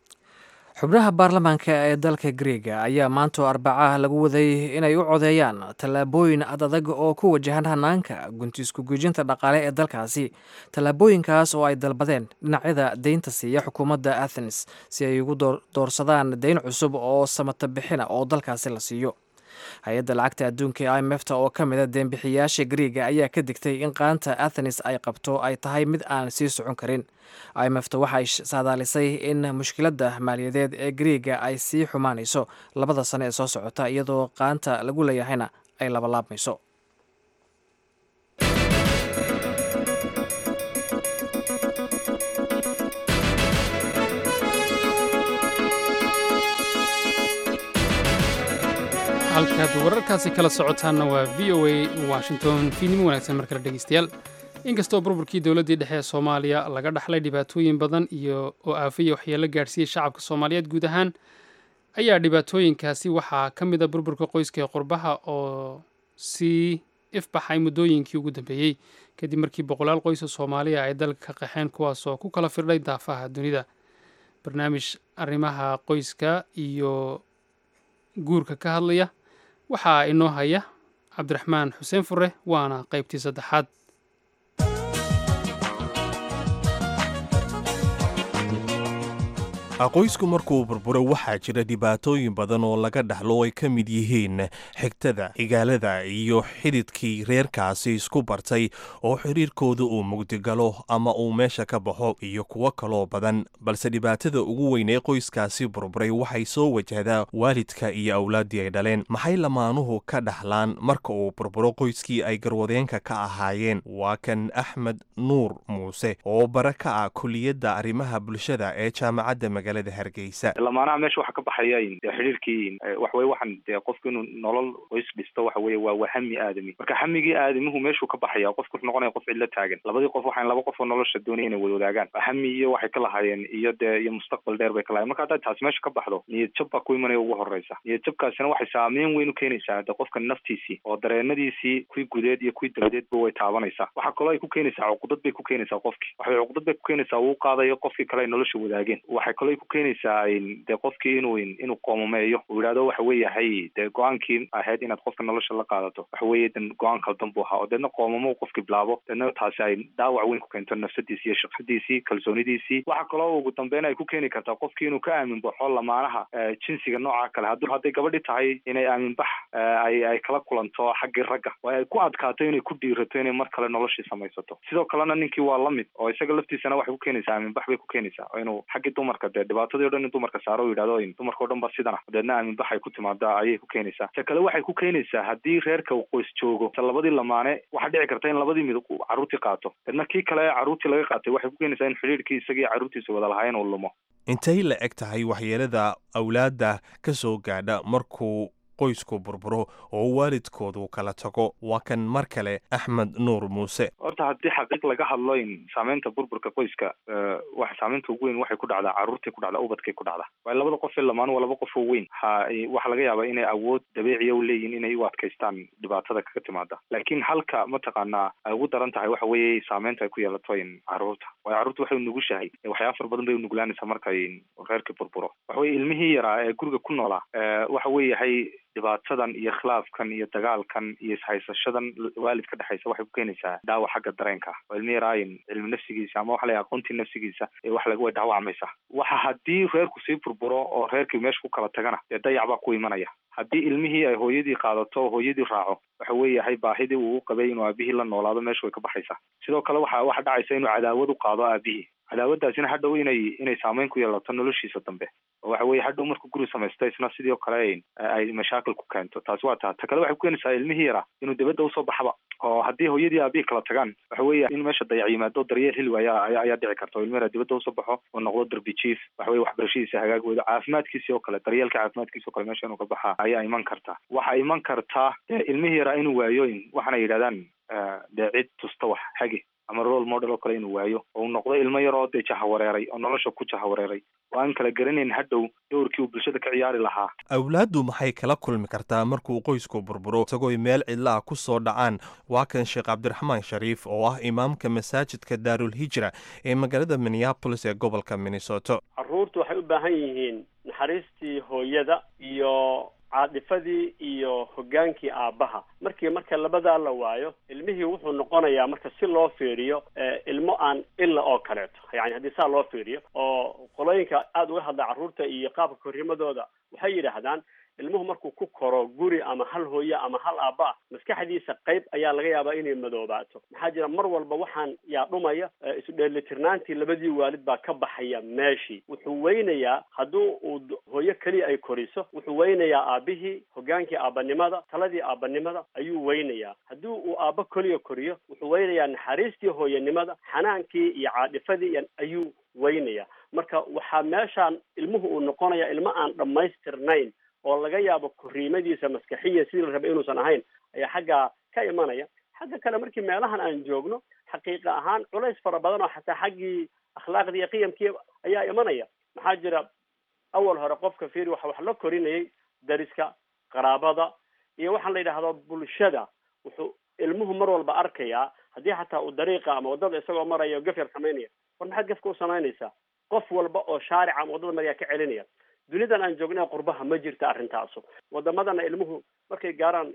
xubnaha baarlamaanka ee dalka Greega ayaa maanta oo arbaca lagu waday inay u codeeyaan tallaabooyin adag oo ku wajahan hanaanka guntiisku gujinta dhaqaale ee dalkaasi tallaabooyinkaas oo ay dalbadeen dhinacyada deynta siiya xukuumadda Athens si ay ugu doorsadaan deyn cusub oo samata bixina oo dalkaasi la siiyo hay-adda lacagta adduunka ee IMF-ta oo ka mid a deynbixiyaasha Greega ayaa ka digtay in qaanta Athens ay qabto ay tahay mid aan sii socon karin IMF-ta waxay saadaalisay in mushkiladda maaliyadeed ee Greega ay sii xumaanayso 2 sano ee soo socota iyadoo qaanta lagu leeyahayna ay labalaabmayso halkaad wararkaasi kala socotaanna waa VOA Washington fiidnimo wanaagsan markale dhegeystayaal inkastoo burburkii dowladdii dhexe ee Soomaaliya laga dhaxlay dhibaatooyin badan iyo oo aafiyay waxyeello gaarsiiyey shacabka Soomaaliyeed guud ahaan ayaa dhibaatooyinkaasi waxaa ka mid ah burburka qoyska ee qurbaha oo sii ifbaxay muddooyinkii ugu dambeeyey kadib markii boqolaal qoys oo Soomaaliya ay dalka ka qaxeen kuwaasoo ku kala firdhay daafaha dunida barnaamij arrimaha qoyska iyo guurka ka hadlaya waxaa inoo haya cabdiraxmaan xuseen fure waana qaybtii saddexaad qoysku markuu burburo waxaa jira dhibaatooyin badan oo laga dhaxlo ay ka mid yihiin xigtada igaalada iyo xididkii reerkaasi isku bartay oo xiriirkooda uu mugdigalo ama uu meesha ka baxo iyo kuwo kaloo badan balse dhibaatada ugu weyn ee qoyskaasi burburay waxay soo wajahdaa waalidka iyo awlaaddii ay dhaleen maxay lamaanuhu ka dhaxlaan marka uu burburo qoyskii ay garwadeenka ka ahaayeen waa kan axmed nuur muuse oo bara ka ah kuliyadda arrimaha bulshada ee jaamacadda magaalada Hargeysa. lamaanaha meesha waxa ka baxaya xiriirkii waxa weeye waxaan qofku inuu nolol qoys dhisto waxa weeye waa hami aadami marka hamigii aadamihu meeshu ka baxaya qofku noqonaya qof cid la taagan labadii qof waxaan laba qof oo nolosha doonayeen inay wadaagaan hami iyo waxay ka lahaayeen iyo mustaqbal dheer bay ka lahaayeen marka hadda taas meesha ka baxdo niyad jab baa ku imanaya ugu horeysa niyad jabkaasina waxay saameyn weyn u keenaysaa qofka naftiisii oo dareenadiisii kuwii gudeed iyo kuwii dabadeedba way taabanaysaa waxa kaloo ay ku keenaysaa cuqdad bay ku keenaysaa qofkii waxay cuqdad bay ku keenaysaa uu qaadayo qofkii kale ay nolosha wadaageen waxay kaloo ay ku keenaysaa qofkii inuu qoomameeyo uu yidhaahdo waxa weeyahay go-aankii ahayd inaad qofka nolosha la qaadato waxa weeye go-aan kaldan buu ahaa oo deedna qoomamo qofkii bilaabo deedna taasi ay dhaawac weyn ku keento nafsadiisii iyo shaqadiisii kalsoonidiisii waxa kaloo ugu dambeyn ay ku keeni kartaa qofkii inuu ka aamin baxo lamaanaha jinsiga nooca kale hadday gabadhi tahay inay aamin bax ay kala kulanto xaggii ragga oo ay ku adkaato inay ku dhiirato inay mar kale noloshii samaysato sidoo kalena ninkii waa la mid oo isaga laftiisana waxay ku keenaysaa aaminbax bay ku keenaysaa oo inuu xaggii dumarka dhibaatadii o dhan in dumarka saaro u yidhahdo dumarka o dhan ba sidana deedna aaminbax ay ku timaadaa ayay ku keenaysaa ta kale waxay ku keenaysaa haddii reerka uu qoys joogo labadii lamaane waxaa dhici karta in labadii mid carruurtii qaato deedna kii kale carruurtii laga qaatay waxay ku keenaysaa in xidhiirkii isagii carruurtiisa wada lahaayeen uu lumo intay la eg tahay waxyeelada awlaadda ka soo gaadha markuu qoysku burburo oo waalidkoodu kala tago waa kan mar kale Axmed Nuur Muuse horta haddii xaqiiq laga hadlo saameynta burburka qoyska waxa saameynta ugu weyn waxay ku dhacdaa carruurtii ku dhacdaa ubadkay ku dhacdaa waa labada qof ee lamaan waa laba qof oo weyn waxa laga yaabaa inay awood dabiiciya u leeyihiin inay u adkaystaan dhibaatada kaga timaada laakiin halka mataqaanaa ay ugu daran tahay waxa weeye saameynta ay ku yeelato carruurta waayo carruurta waxay nugushahay waxyaabo fara badan bay nuglaanaysaa markay reerkii burburo waxa weeye ilmihii yaraa ee guriga ku noolaa waxa weeyahay dhibaatadan iyo khilaafkan iyo dagaalkan iyo ishaysashadan waalid ka dhexaysa waxay ku keenaysaa dhaawac xagga dareenka oo ilmi yaraayin cilmi nafsigiisa ama waxa la yidhaha aqoontii nafsigiisa wax laga way dhaawacmaysaa waxa haddii reerku sii burburo oo reerkii meesha ku kala tagana dayac baa ku imanaya haddii ilmihii ay hooyadii qaadato oo hooyadii raaco waxa weeyahay baahidii uu u qabay inuu aabihii la noolaado meesha way ka baxaysaa sidoo kale waxa dhacaysa inuu cadaawad u qaado aabihii cadaawadaasina hadhow inay saameyn ku yeelato noloshiisa dambe oo waxa weeye hadhow markuu guri samaysto isna sidoo kale ay mashaakil ku keento taasi waa ta kale waxay ku keenaysaa ilmihii yaraa inuu dibadda usoo baxaba oo haddii hooyadii aabihii kala tagaan waxa weeye in meesha dayac yimaado daryeel heli waaya ayaa dhici karta oo ilmi yaraa dibadda usoo baxo oo noqdo darbi jiif waxa weye waxbarashadiisa hagaag weydo caafimaadkiisii oo kale daryeelka caafimaadkiisa oo kale meesha inuu ka baxa ayaa iman karta waxaa iman karta ilmihii yaraa inuu waayo waxaana yidhahdaan cid tusta wax hagi ama role model oo kale inuu waayo oo uu noqdo ilmo yar oo jahawareeray oo nolosha ku jahawareeray oo aan kala garanayn hadhow doorkii uu bulshada ka ciyaari lahaa awlaaddu maxay kala kulmi kartaa markuu qoysku burburo isagoo meel cidla ku soo dhacaan waa kan Sheekh Cabdiraxmaan Shariif oo ah imaamka masaajidka Daarul Hijra ee magaalada Minneapolis ee gobolka Minnesota carruurtu waxay u baahan yihiin naxariistii hooyada iyo caadifadii iyo hogaankii aabbaha marka labadaa la waayo ilmihii wuxuu noqonayaa marka si loo fiiriyo ilmo aan ila oo kaleeto yani haddii saa loo fiiriyo oo qolooyinka aada uga hadla carruurta iyo qaabka korrimadooda waxay yidhaahdaan ilmuhu markuu ku koro guri ama hal hooye ama hal aabba maskaxdiisa qayb ayaa laga yaabaa inay madoobaato maxaa jira mar walba waxaan yaa dhumaya isu dheelitirnaantii labadii waalid baa ka baxaya meeshii wuxuu weynayaa hadduu uu hooyo keliya ay koriso wuxuu weynayaa aabbihii hogaankii aabbanimada taladii aabbanimada ayuu weynayaa haddii uu aabbo keliya koriyo wuxuu weynayaa naxariistii hooyanimada xanaankii iyo caadifadii ayuu weynayaa marka waxaa meeshaan ilmuhu uu noqonaya ilmo aan dhammaystirnayn oo laga yaabo korriimadiisa maskaxiya sidii la rabay inuusan ahayn ayaa xaggaa ka imanaya xagga kale markii meelahan aan joogno xaqiiqa ahaan culays fara badan oo xataa xaggii akhlaaqdii iyo qiyamkii ayaa imanaya maxaa jira awal hore qofka fiiri wax la korinayay dariska qaraabada iyo waxaan la yidhaahdo bulshada wuxuu ilmuhu mar walba arkayaa haddii xataa uu dariiqa ama waddada isagoo maraya gaf yar samaynaya war maxaad gafka u samaynaysaa qof walba oo shaarica ama waddada maryaa ka celinaya dunidan aan joognay qurbaha ma jirta arrintaasu wadamadana ilmuhu markay gaaraan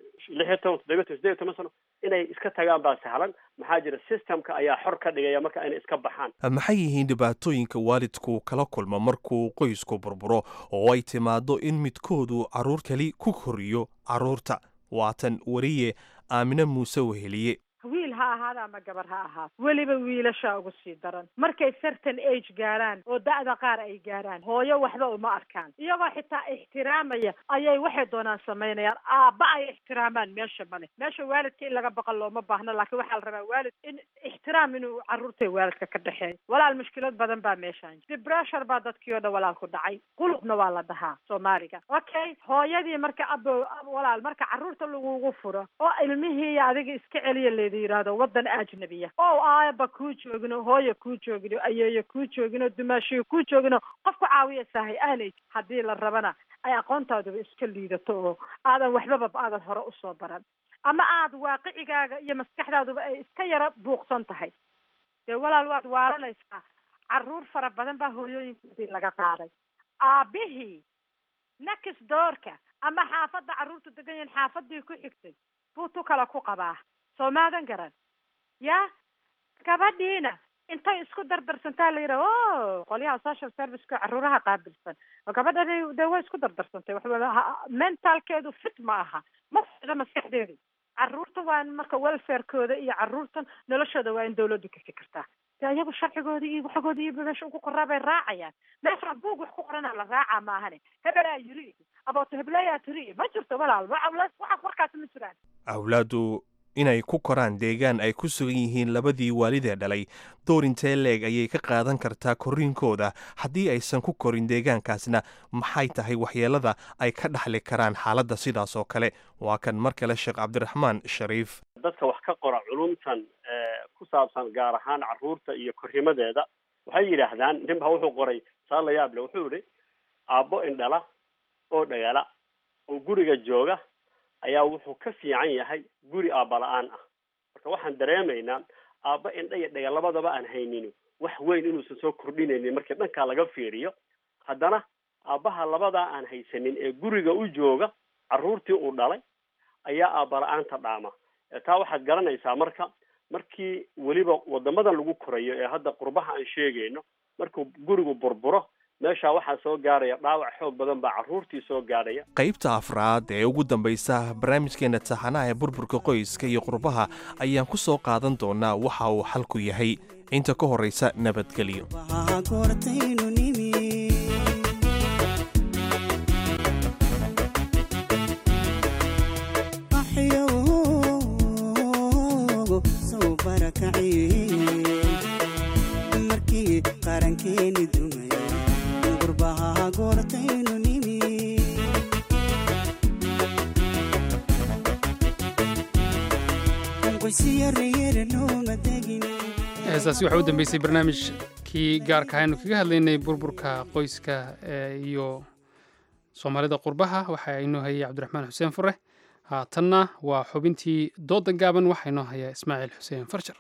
16 sano inay iska tagaan baa sahlan maxaa jira systemka ayaa xor ka dhigaya marka inay iska baxaan maxay yihiin dhibaatooyinka waalidku kala kulma markuu qoysku burburo oo ay timaado in midkoodu carruur kali ku koriyo carruurta waatan wariye Aamina Muuse Weheliye wiil ha ahaada ama gabar ha ahaado. weliba wiilasha ugu sii daran markay certain age gaaraan oo da'da qaar ay gaaraan hooyo waxba uma arkaan iyagoo xitaa ixtiraamaya ayay waxay doonaan samaynayaan. aabba ay ixtiraamaan meesha male. meesha waalidka in laga baqan looma baahno, laakiin waxaa la rabaa waalid in ixtiraam inuu carruurta waalidka ka dhexeeyo. walaal mushkilad badan baa meeshaan. depression baa dadkii oo dhan walaal ku dhacay. qulubna waa la dhahaa Soomaaliga. okay, hooyadii marka walaal marka carruurta lagugu furo oo ilmihii adiga iska celiya leeda yiraahdo wadan ajnabiya oo aaba ku joogino hooyo ku joogino ayeeyo ku joogino dumaashiyo ku joogino qofku caawiya sahay aanay haddii la rabana ay aqoontaadu iska liidato oo aadan waxbaba aadan hore u soo baran ama aad waaqicigaaga iyo maskaxdaaduba ay iska yara buuqsan tahay. dee walaal waad waalanaysaa. carruur fara badan baa hooyooyinkoodii laga qaaday. aabihii next doorka ama xaafadda carruurtu degan yihiin xaafadii ku xigtay buu tu kale ku qabaa. soo maadan garan ya gabadhiina intay isku dardarsantaa la yidhaha o qolyaha social serviceka carruuraha qaabilsan oo gabadhani dee way isku dardarsantay waxba mentalkeedu fit ma aha ma ficda maskaxdeedu. carruurta waa marka welfarekooda iyo carruurtan noloshooda waa in dawladdu ka fikirtaa. de ayagu sharcigooda iyo waxooda iyo meesha ugu qoraa bay raacayaan. meesha buug wax ku qorana la raacaa maahane hebelaa yiri abooto heblayaa tiri ma jirto walaal waxa warkaasi ma jiraan. awlaadu inay ku koraan deegaan ay ku sugan yihiin labadii waalidee dhalay door intee leeg ayay ka qaadan kartaa korriinkooda haddii aysan ku korin deegaankaasna maxay tahay waxyeelada ay ka dhaxli karaan xaaladda sidaas oo kale. waa kan mar kale sheekh cabdiraxmaan shariif. dadka wax ka qora culumtan ku saabsan gaar ahaan carruurta iyo korrimadeeda waxay yidhaahdaan ninba wuxuu qoray saa la yaab le wuxuu yihi aabbo indhala oo dhagala oo guriga jooga ayaa wuxuu ka fiican yahay guri aabba la-aan ah. marka waxaan dareemaynaa aabba indha iyo dhaga labadaba aan haynin wax weyn inuusan soo kordhinaynin markii dhankaa laga fiiriyo. haddana aabbaha labadaa aan haysanin ee guriga u jooga carruurtii uu dhalay ayaa aabba la-aanta dhaama. taa waxaad garanaysaa markii weliba wadamadan lagu korayo ee hadda qurbaha aan sheegayno markuu gurigu burburo meeshaa waxaa soo gaaraya dhaawac xoog badan baa carruurtii soo gaadhaya. qaybta afraad ee ugu dambaysa barnaamijkeena taxanaha ee burburka qoyska iyo qurbaha ayaan ku soo qaadan doonaa waxa uu xalku yahay. inta ka horraysa nabadgelyo. markii qarankeeni dumay qurbaha goortaynu nimi heesaasi waxaa u dambeysay barnaamijkii gaarka aynu kaga hadlaynay burburka qoyska iyo soomaalida qurbaha. waxaa inoo hayay cabdiraxmaan xuseen fure. haatanna waa xubintii dooda gaaban waxaa inoo hayaa ismaaciil xuseen farjar.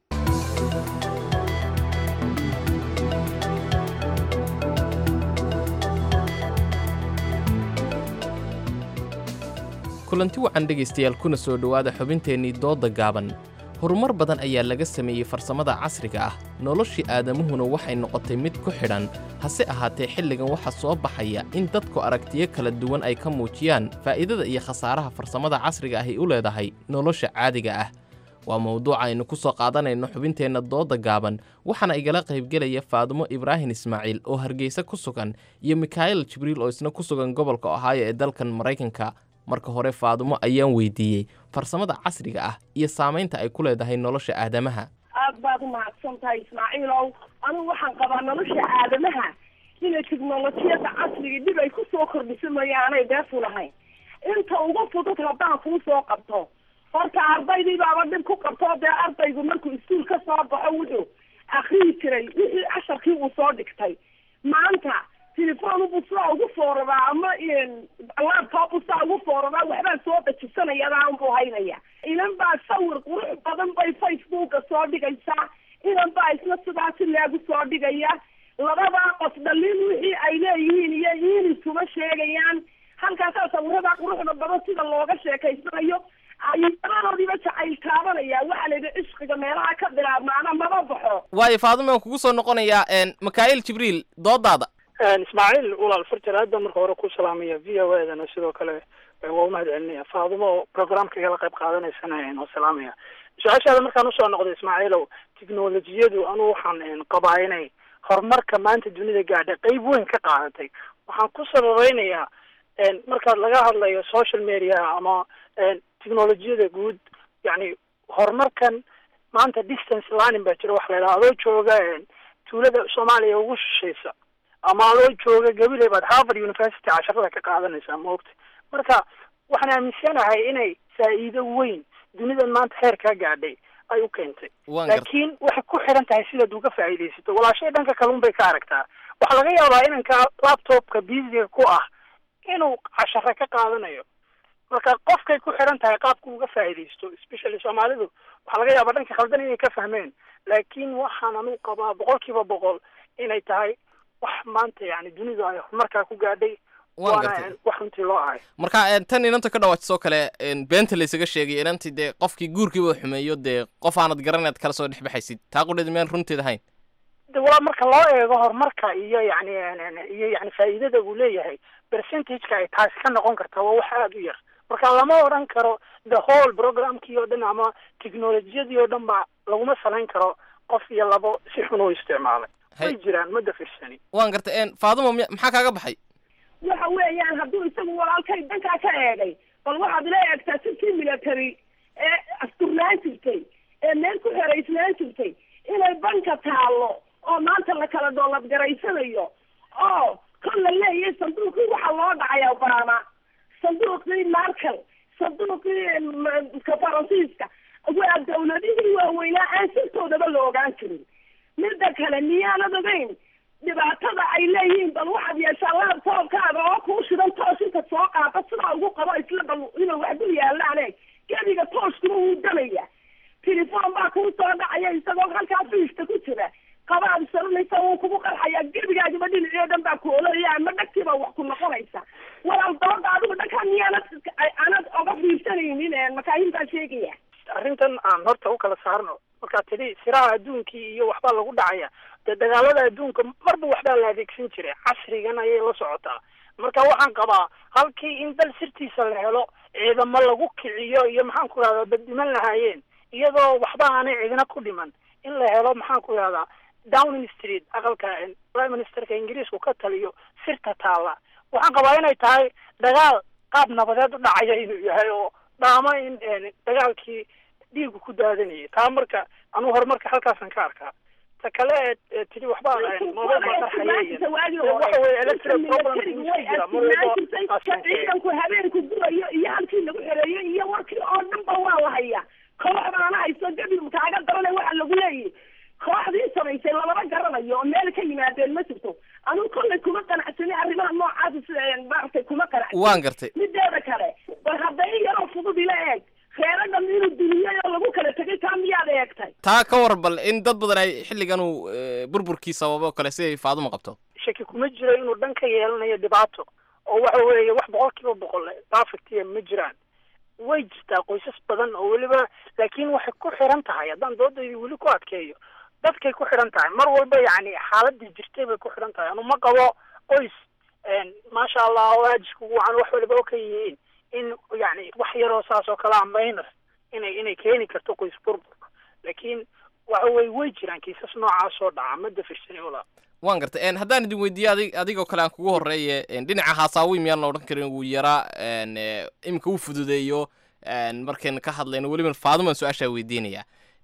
kulanti wacan dhegaystayaal kuna soo dhowaada xubinteennii dooda gaaban. horumar badan ayaa laga sameeyey farsamada casriga ah noloshii aadamuhuna waxay noqotay mid ku xidhan. hase ahaatee xilligan waxaa soo baxaya in dadku aragtiyo kala duwan ay ka muujiyaan faa'iidada iyo khasaaraha farsamada casriga ahi u leedahay nolosha caadiga ah. waa mawduuca aynu ku soo qaadanayno xubinteenna dooda gaaban waxaana igala qaybgelaya faadumo ibraahim ismaaciil oo hargeysa ku sugan iyo mikaa'il jibriil oo isna ku sugan gobolka ohaayo ee dalkan maraykanka. marka hore faadumo ayaan weydiiyey farsamada casriga ah iyo saamaynta ay ku leedahay nolosha aadamaha. aad baad u mahadsan tahay ismaaciilow. anigu waxaan qabaa nolosha aadamaha inay tiknolojiyadda casriga dhib ay ku soo kordhiso mayaanay deefu lahayn. inta ugu fudud haddaan kuu soo qabto horta ardaydii baaba dhib ku qabto dee ardaygu markuu iskuul ka soo baxo wuxuu akriyi jiray wixii casharkii uu soo dhigtay. maanta telefoon buu saa ugu foorabaa ama laptop buu saa ugu foorabaa waxbaa soo dajisanaya adaan buu haynaya. inan baa sawir qurux badan bay facebooka soo dhigaysaa. inan baa isna sidaasi leegu soo dhigaya. labadaa qof dhaliin wixii ay leeyihiin iyo iinisuma sheegayaan. halkaasaa sawiradaa quruxda badan sida looga sheekaysanayo ayaladoodiiba jacayl taabanaya. waxaa la yidhi cishqiga meelaha ka bilaabmaana maba baxo. waayo faadumo aan kugu soo noqonayaa mikaa'il jibriil doodaada. ismaaciil walaal farjar hadda marka hore ku salaamaya v o edana sidoo kale waa umahad celinaya faadumo oo programka igala qayb qaadanaysana oo salaamaya. su-aashaada markaan usoo noqday ismaaciilow, tiknolojiyadu anu waxaan qabaa inay horumarka maanta dunida gaadha qeyb weyn ka qaadatay. waxaan ku sababeynayaa marka laga hadlayo social media ama tiknolojiyada guud, yani horumarkan maanta distance learning baa jira wax la yidhaha, adoo jooga tuulada Soomaaliya ugu shishaysa ama adoo jooga Gabiley baad Harvard University casharada ka qaadanaysaa maogta. marka waxaan aaminsanahay inay faa'iido weyn dunidan maanta heer ka gaadhay ay u keentay, laakiin waxay ku xiran tahay sidaad uga faa'iidaysato. walaashay dhanka kalun bay ka aragtaa. waxaa laga yaabaa inanka laptopka busyga ku ah inuu cashare ka qaadanayo, marka qofkay ku xiran tahay qaabka uga faa'iidaysto. especially Soomaalidu waxaa laga yaabaa dhanka khaldan inay ka fahmeen, laakiin waxaan anu qabaa 100% inay tahay wax maanta yani dunidu ay horumarkaa ku gaadhay, waana wax runtii loo ahay. marka tan inanta ka dhawaajisoo kale beenta laysaga sheegay inantii dee qofkii guurkiiba xumeeyo dee qof aanad garanaad kala soo dhexbaxaysid, taa qudheed miyaan runteed ahayn? de walaa marka loo eego horumarka iyo yani faa'iidada uu leeyahay, percentage-ka ay taasi ka noqon karta waa wax aada u yar. marka lama odhan karo the whole programkii oo dhan ama technolojiyadii oo dhan ba laguma salayn karo qof iyo labo si xun u isticmaalay. way jiraan ma dafirsani. waan gartay Faadumo maxaa kaaga baxay? waxa weeyaan hadduu isagu walaalkay dhankaa ka eegay, bal waxaad la eegtaa sidkii military ee asturnaan jirtay ee meel ku xeraysnaan jirtay inay banka taalo oo maanta la kala doolad garaysanayo oo kan la leeyahay sanduuqii waxaa loo dhacay Obama, sanduuqii Merkel, sanduuqii Faransiiska, waa dawladihii waaweynaa aan sirtoodaba la ogaan jirin. midda kale miyaanad ogeyn dhibaatada ay leeyihiin? bal waxaad yeeshaa laptopkaaga oo kuu shidan toos inta soo qaata sidaa ugu qabo isla bal inuu wax dul yaalaan gebiga tooskuna wuu damaya. telefoon baa kuu soo dhacaya isagoo halkaa fiista ku jira, qabaad saranaysa wuu kugu qarxaya, gebigaagiba dhinacyo dhan baa ku ololaya ama dhagtiiba wax ku noqonaysa. walaal dooda adigu dhankaa miyaanad oga fiirsanaynin makaahintaa sheegaya. arrintan aan horta u kala saarno. markaa tidhi siraha adduunkii iyo waxbaa lagu dhacaya, dee dagaalada adduunka marba waxbaa la adeegsan jiray, casrigan ayay la socotaa. marka waxaan qabaa halkii in dal sirtiisa la helo ciidamo lagu kiciyo iyo maxaan ku rahdaa baddiman lahaayeen iyadoo waxba aanay ciidana ku dhiman, in la helo maxaan ku rahdaa Downing Street aqalka prime ministerka Ingiriisku ka taliyo sirta taala. waxaan qabaa inay tahay dagaal qaab nabadeed u dhacaya inuu yahay oo dhaama in dagaalkii dhiigu ku daadanayay. taa marka anu horumarka halkaasaan ka arkaa. ta kale tidhi waxba ciidanku habeenku gurayo iyo halkii lagu xereeyo iyo warkii oo dhan ba waa la hayaa. kooxdaana hayso gabi kaaga daranay waxa lagu leeyahay kooxdii samaysay lamaba garanayo oo meel ka yimaadeen ma jirto. anu kolley kuma qanacsanay arrimaha noocaas maaragtay kuma qanacsan. waan gartay. mideeda kale bal hadday yaroo fudud ila eeg reeradan inuu duniyay oo lagu kala tegay taa miyaad eegtay? taa ka war bal in dad badan ay xilligan uu burburkii sababo kale siday Faadumo qabto. shaki kuma jiro inuu dhanka yeelanayo dhibaato oo waxa weeye wax 100% perfect ma jiraan. way jirtaa qoysas badan oo weliba, laakiin waxay ku xiran tahay haddaan doodayda weli ku adkeeyo dadkay ku xiran tahay mar walba, yani xaaladii jirtay bay ku xiran tahay. anu ma qabo qoys maasha allah oo aajisku wacan wax waliba ka yihiin in yani wax yaroo saas oo kale minor inay keeni karto qoys burbur, laakiin waxa way jiraan kiisas noocaas oo dhaca ma dafirsani walaa. waan gartay haddaan idin weydiiyo adigoo kale aan kugu horeeye dhinaca haasaawi miyaan la odhan karin wuu yaraa imika u fududeeyo markaan ka hadlayno weliba Faadumo su-aashaa weydiinaya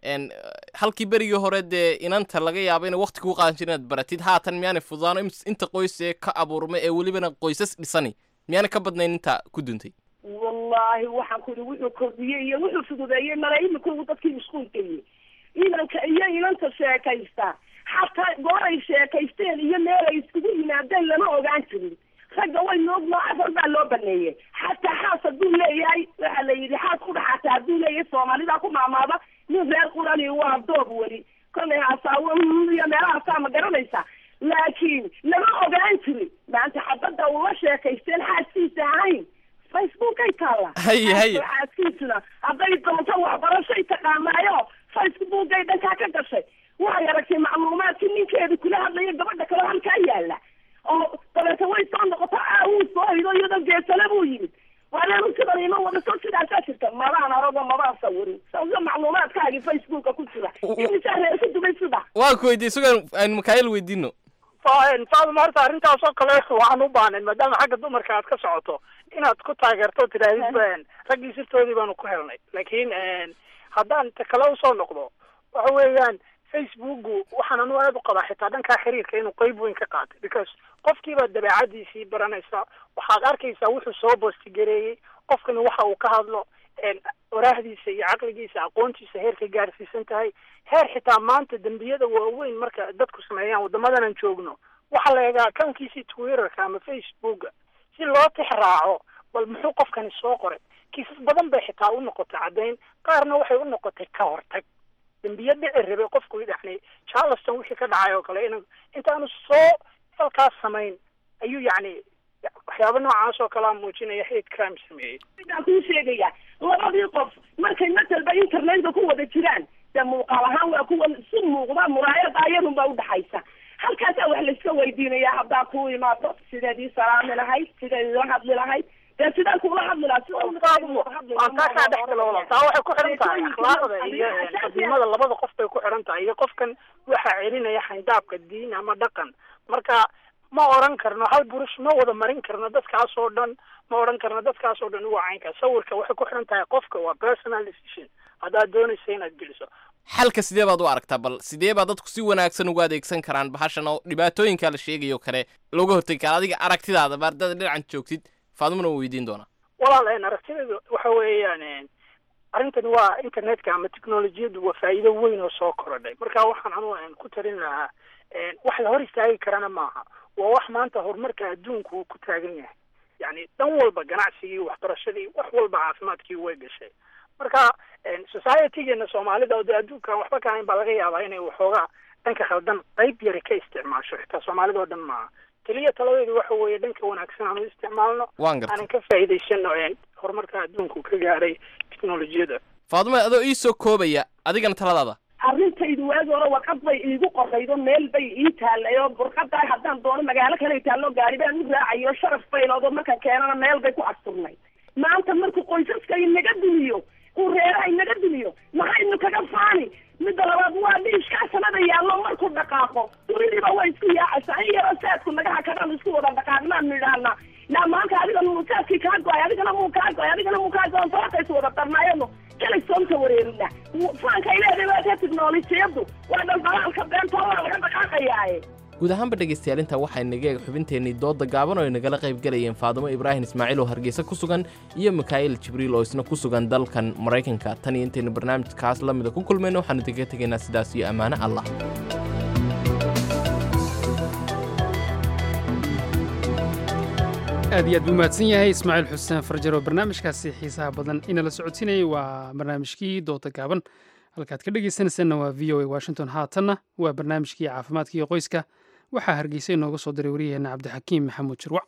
halkii berigii hore dee inanta laga yaabo inay waqti kuu qaadan jirin inaad baratid, haatan miyaanay fududaano inta qoys ee ka abuurma ee welibana qoysas dhisani miyaanay ka badnayn inta ku duntay? wallahi waxaan ku wuxuu kordhiyey iyo wuxuu fududeeyey malaayimku dadkii iskuulkayay inanka iyo inanta sheekaysta xataa gooray sheekaysteen iyo meel ay iskugu yimaadeen lama ogaan jirin. ragga way noogno afar baa loo baneeyey xataa xaas hadduu leeyahay waxaa la yidhi xaas ku dhaxaata hadduu leeyahay soomaalida ku maamaada nin reer qurani waa doob weli kollay hasaawo iyo meelahaasaa ma garanaysa, laakiin lama ogaan jirin. maanta xabadda ula sheekaysteen xaaskiisa ahayn facebookay taalla. xaaskiisuna hadday doonto waxbarashay taqaanaayo facebookay dhankaa ka gashay. waxay aragtay macluumaadkii ninkeeda kula hadlaya gabadha kale halkaa yaala oo dabeeta way soo noqoto wuu soo hido iyadoo geesale buu yimid. waanaanu sidan ima wadato sidaasaa jirta mabaan arago mabaan sawirin sababta macluumaadka waa ku weydiiyey sugan aan makaayil weydiino faaduma horta arrintaas oo kale waxaan u baahnayn maadaama xagga dumarka aad ka socoto inaad ku taageerto tiraahid raggii sirtoodii baanu ku helnay laakiin haddaan ta kale usoo noqdo waxa weeyaan facebooku waxaan anu aad u qabaa xitaa dhankaa xiriirka inuu qeyb weyn ka qaatay because qofkiiba dabeecadiisii baranaysa waxaad arkaysaa wuxuu soo boostigareeyey qofkani waxa uu ka hadlo waraahdiisa iyo caqligiisa aqoontiisa heerkay gaarsiisan tahay heer xitaa maanta dembiyada waaweyn marka dadku sameeyaan waddamadanaan joogno waxaa la egaa akounkiisii twitterka ama facebooka si loo tixraaco bal muxuu qofkani soo qoray kiisas badan bay xitaa u noqotay caddayn qaarna waxay u noqotay ka hortag dembiye dhici rabay qofku idhaxnay charleston wixii ka dhacay oo kale intaanu soo falkaas samayn ayuu yacni waxyaaba noocaas oo kalea muujinaya hate crime sameeyey waxaan kuu sheegaya labadii qof markay matalba internetka ku wada jiraan dee muuqaal ahaan waa kuwa si muuqda muraayada ayadunba udhaxaysa halkaasaa wax layska weydiinaya haddaa ku imaato sideed ii salaami lahayd sideed ila hadli lahayd dee sidaan kula hadli lahaa waan kaakaa dhex galoola taa waxay ku xidhan tahay akhlaaqda iyo qadnimada labada qof bay ku xidhan tahay iyo qofkan waxaa celinaya xayndaabka diin ama dhaqan marka ma oran karno hal burush ma wada marin karno dadkaas oo dhan ma oran karno dadkaas oo dhan waa caynka sawirka waxay ku xidhan tahay qofka waa personal decision haddaad doonaysa inaad geliso xalka sidee baad u aragtaa bal sidee baa dadku si wanaagsan ugu adeegsan karaan bahashan oo dhibaatooyinka la sheegayo kale looga hortagi kara adiga aragtidaada baardada dhinacan joogtid faadumana waa weydiin doonaa walaal aragtideedu waxa weeyaan arrintani waa internetka ama technolojiyadu waa faa'iido weyn oo soo korodhay marka waxaan anu ku tarin lahaa wax la hor istaagi karana maaha waa wax maanta horumarka adduunku uu ku taagan yahay yani dhan walba ganacsigii waxbarashadii wax walba caafimaadkii way gashay marka societygeena soomaalida oo dee adduunkan waxba ka hayn baa laga yaabaa inay waxoogaa dhanka khaldan qayb yari ka isticmaasho xitaa soomaalida oo dhan maaha keliya taladeedu waxa weeye dhanka wanaagsan aanu isticmaalno aanan ka faa'iidaysano horumarka adduunku ka gaaray technolojiyada faaduma adoo ii soo koobaya adigana taladaada arrintaydu waagi hore warqad bay iigu qoraydo meel bay ii taallay oo burqadaa haddaan doono magaalo kale taallo gaari baan u raacayo sharaf bayloodo marka keenana meel bay ku asturnay maanta markuu qoysaska inaga dumiyo uu reeraha inaga dumiyo maxaynu kaga faani midda labaad waa dhiishkaa sanada yaallo markuu dhaqaaqo dunidiiba way isku yaacaysaa in yaroo saadku nagaha kagan isku wada dhaqaaqnaanu idhaahna naa maanta adiga saadkii kaa go-ay adigana muu kaa go-ay adigana muu kaa go-an sababta is wada darnaayano kalay soonka wareerina faanka ileeday waa ka tiknolojiyadu waa dhaldhalaalka beentoo waa laga dhaqaaqayaaye guud ahaanba dhegaystayaal intaa waxaa inaga eeg xubinteennii doodda gaaban oo ay nagala qayb galayeen faadumo ibraahim ismaaciil oo hargeysa ku sugan iyo mikaa'il jibriil oo isna ku sugan dalkan maraykanka tan iyo intaynu barnaamijkaas la mida ku kulmayno waxaanu idinkaga tegaynaa sidaas iyo ammaano allah aad iyo aad buu mahadsan yahay ismaaciil xuseen farjar oo barnaamijkaasi xiisaha badan inala socodsiinayay waa barnaamijkii doodda gaaban halkaad ka dhegaysanaysanna waa v o a washington haatanna waa barnaamijkii caafimaadka iyo qoyska waxaa hargeysa inooga soo diray wariyaheenna cabdixakiim maxamuud jirwac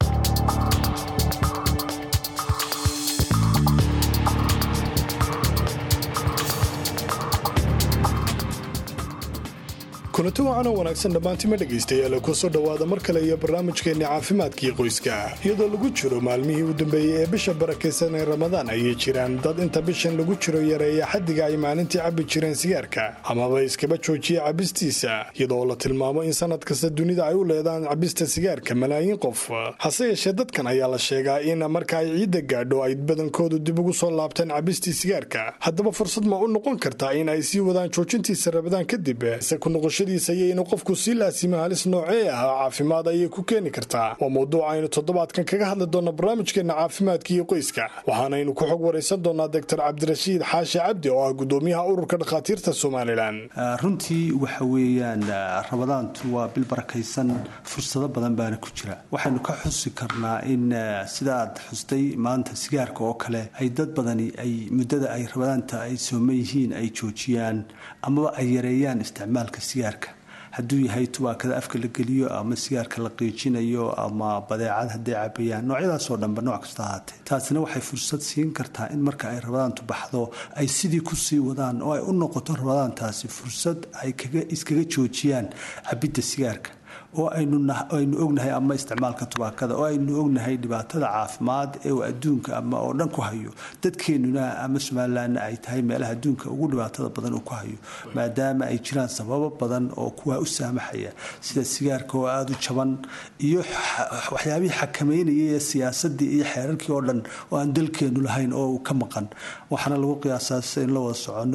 kulanti wacan oo wanaagsan dhammaantima dhegaystayaal ku soo dhowaada mar kale iyo barnaamijkeenni caafimaadkii qoyska iyadoo lagu jiro maalmihii u dambeeyey ee bisha barakaysan ee ramadaan ayay jiraan dad inta bishan lagu jiro yareeya xaddiga ay maalintii cabbi jireen sigaarka amaba iskaba joojiya cabbistiisa iyadoo la tilmaamo in sanad kasta dunida ay u leedaan cabbista sigaarka malaayiin qof hase yeeshee dadkan ayaa la sheegaa in marka ay ciidda gaadho ay badankoodu dib ugu soo laabteen cabbistii sigaarka haddaba fursad ma u noqon kartaa in ay sii wadaan joojintiisa ramadaan kadib iyo inuu qofku sii laasimo halis noocee ah caafimaad ayay ku keeni kartaa waa mawduuc aynu toddobaadkan kaga hadli doona barnaamijkeena caafimaadka iyo qoyska waxaanaynu ku xog waraysan doonaa doctor cabdirashiid xaashi cabdi oo ah gudoomiyaha ururka dhakhaatiirta somalilan runtii waxa weeyaan ramadaantu waa bil barakaysan fursado badan baana ku jira waxaynu ka xusi karnaa in sida aad xustay maanta sigaarka oo kale ay dad badani ay muddada ay ramadaanta ay sooman yihiin ay joojiyaan amaba ay yareeyaan isticmaalka sigaarka hadduu yahay tubaakada afka la geliyo ama sigaarka la qiijinayo ama badeecad hadday cabayaan noocyadaasoo dhanba nooc kasta ahaatee taasina waxay fursad siin kartaa in marka ay ramadaantu baxdo ay sidii ku sii wadaan oo ay u noqoto ramadaantaasi fursad ay iskaga joojiyaan cabidda sigaarka oo aynu ognahay ama isticmaalka tubaakada oo aynu ognahay dhibaatada caafimaad ee uu adduunka ama oo dhan ku hayo dadkeenuna ama somalilandna ay tahay meelaha adduunka ugu dhibaatada badan uu ku hayo maadaama ay jiraan sababo badan oo kuwaa u saamaxaya sida sigaarka oo aada u jaban iyo waxyaabihii xakameynayay ee siyaasadii iyo xeerarkii oo dhan oo aan dalkeenu lahayn oo ka maqan waxaana lagu qiyaasaa in la wada socono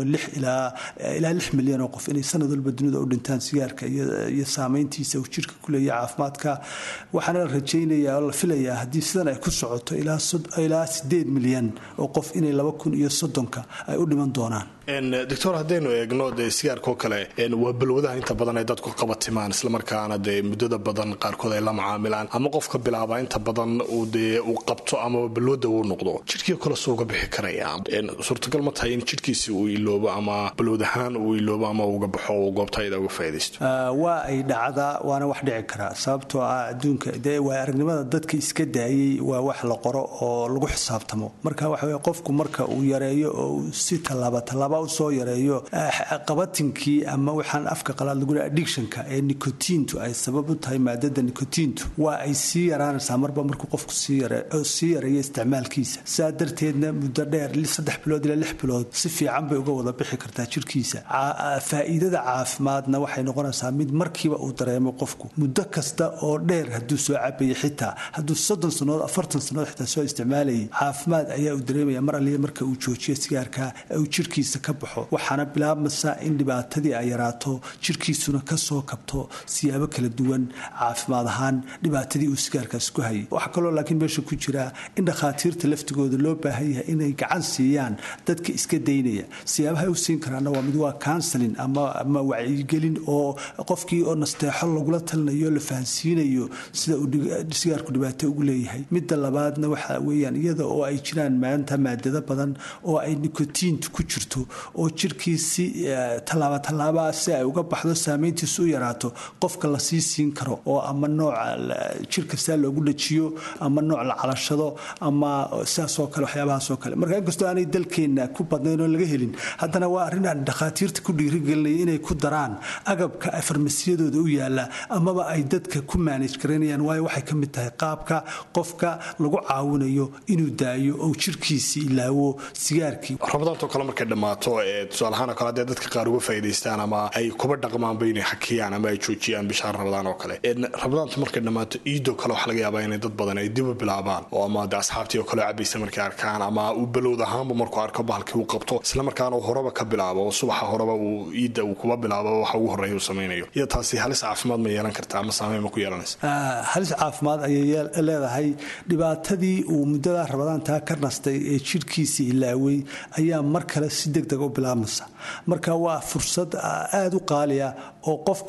ilaa 6 milyan oo qof inay sanad walba dunida u dhintaan sigaarka iyo saameyntiisa uu jirka ku leeyahay caafimaadka waxaana la rajaynayaa oo la filayaa haddii sidan ay ku socoto ilaa 8 milyan oo qof inay 2030 ay u dhiman doonaan doctor haddaynu eegno dee sigaarkaoo kale waa balwadaha inta badan ay dadku qabatimaan islamarkaana dee muddada badan qaarkood ay la macaamilaan ama qofka bilaaba inta badan uu qabto ama balwada uu noqdo jidhkii kale soo uga bixi karaya suurtagal ma tahay in jidhkiisi uu iloobo ama balwad ahaan uu iloobo ama uga baxo goobta ayada uga faaidaysto waa ay dhacdaa waana wax dhici karaa sababtoo ah adduunka dee waa aragnimada dadka iska daayay waa wax la qoro oo lagu xisaabtamo marka waxa weye qofku marka uu yareeyo oo si tallaaba usoo yareeyo qabatinkii ama waxaan afka qalaad lagu leeyahay addictionka ee nicotintu ay sabab u tahay maadada nicotintu waa ay sii yaraanaysaa marba markuu qofku sii yareeyo isticmaalkiisa saa darteedna muddo dheer 3 bilood ilaa 6 bilood si fiican bay uga wada bixi kartaa jirkiisa faa'iidada caafimaadna waxay noqonaysaa mid markiiba uu dareemo qofku muddo kasta oo dheer hadduu soo cabayo xitaa hadduu 30 sanood 40 sanood xitaa soo isticmaalayay caafimaad ayaa uu dareemaya mar aliya marka uu joojiyo sigaarka uu jirkiisa ka baxo waxaana bilaabmaysaa in dhibaatadii ay yaraato jirkiisuna ka soo kabto siyaabo kala duwan caafimaad ahaan dhibaatadii uu sigaarkaas ku hayay waxa kaloo laakiin meesha ku jira in dhakhaatiirta laftigooda loo baahan yahay inay gacan siiyaan dadka iska daynaya siyaabaha u siin karaana waa mid waa counseling ama wacyigelin oo qofkii oo nasteexo lagula talinayo la fahansiinayo sida uu sigaarku dhibaato ugu leeyahay midda labaadna waxa weeyaan iyada oo ay jiraan maanta maadada badan oo ay nicotintu ku jirto oo jirkiisi tallaaba si ay uga baxdo saameyntiisu u yaraato qofka la sii siin karo oo ama nooca jirka saa loogu dhajiyo ama nooc la calashado ama sidaasoo kale waxyaabahaasoo kale marka inkastoo aanay dalkeenna ku badnayn oo laga helin haddana waa arrin aan dhakhaatiirta ku dhiirigelinaya inay ku daraan agabka farmasiyadooda u yaala amaba ay dadka ku manage garaynayaan waayo waxay ka mid tahay qaabka qofka lagu caawinayo inuu daayo oo jirkiisi ilaawo sigaarkii rabadaantoo kale markay dhammaato tusaalahaan oo kale haddee dadka qaar uga faa'idaystaan ama ay kuba dhaqmaanba inay xakiyaan ama ay joojiyaan bishaan rabadaan oo kale rabadaantu markay dhammaato iidoo kale waxa laga yaabaa inay dad badan ay dib u bilaabaan oo ama de asxaabtii oo kale cabaysa markay arkaan ama uu balowd ahaanba markuu arko bahalkii uu qabto islamarkaana uu horeba ka bilaabo oo subaxa horeba uu iidda uu kuba bilaabo waxa ugu horreeya uu samaynayo iyo taasi halis caafimaad ma yeelan kartaa ama saameyn ma ku yeelanaysa halis caafimaad ayay leedahay dhibaatadii uu muddada rabadaantaa ka nastay ee jirkiisii ilaaway ayaa mar kale si degdeg u bilaabmaysa marka waa fursad aada u qaaliya oo qofka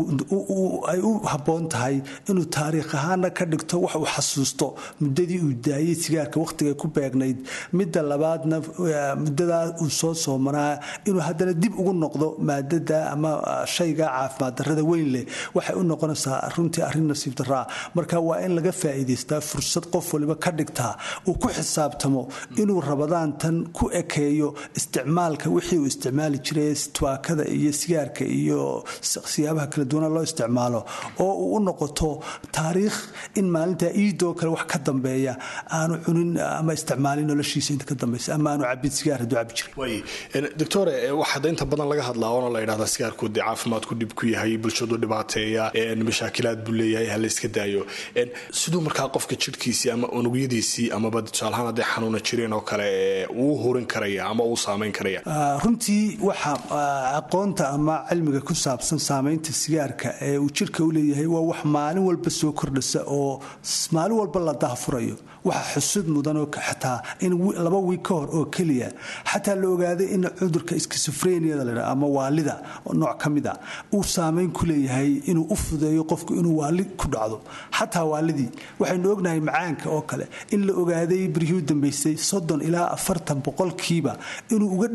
ay u habboon tahay inuu taariikh ahaana ka dhigto wax uu xasuusto muddadii uu daayay sigaarka wakhtiga ku beegnayd midda labaadna muddadaa uu soo soomanaa inuu haddana dib ugu noqdo maadada ama shayga caafimaad darrada weyn leh waxay u noqonaysaa runtii arrin nasiib darraa marka waa in laga faa'iidaystaa fursad qof waliba ka dhigtaa uu ku xisaabtamo inuu rabadaantan ku ekeeyo isticmaalka wixii uu isticmaali jiray tubaakada iyo sigaarka iyo siyaabaha kala duwana loo isticmaalo oo uu u noqoto taariikh in maalinta iidoo kale wax ka dambeeya aanu cunin ama isticmaalin noloshiisa inta ka dambaysa ama aanu cabin sigaar hadduu cabi jiray doctore waxaa inta badan laga hadlaa oona la yidhahdaa sigaarku dee caafimaadku dhib ku yahay bulshadu dhibaateeya mashaakilaad buu leeyahay ha la iska daayo siduu markaa qofka jidhkiisii ama unugyadiisii amaba tusaalahaan hadday xanuuna jireen oo kale uu hurin karaya ama uu saamayn karaya runtii waxa aqoonta ama cilmiga ku saabsan saamaynta sigaarka ee uu jirka u leeyahay waa wax maalin walba soo kordhasa oo maalin walba la daahfurayo waxa xusud mudan oo xataa in 2 wiig ka hor oo keliya xataa la ogaaday in cudurka schizophrenia la ama waalida nooc ka mid ah uu saameyn ku leeyahay inuu u fudeeyo qofku inuu waali ku dhacdo xataa waalidii waxaynu ognahay macaanka oo kale in la ogaaday barihii dambeysay 30 ilaa 40 boqolkiiba inuu uga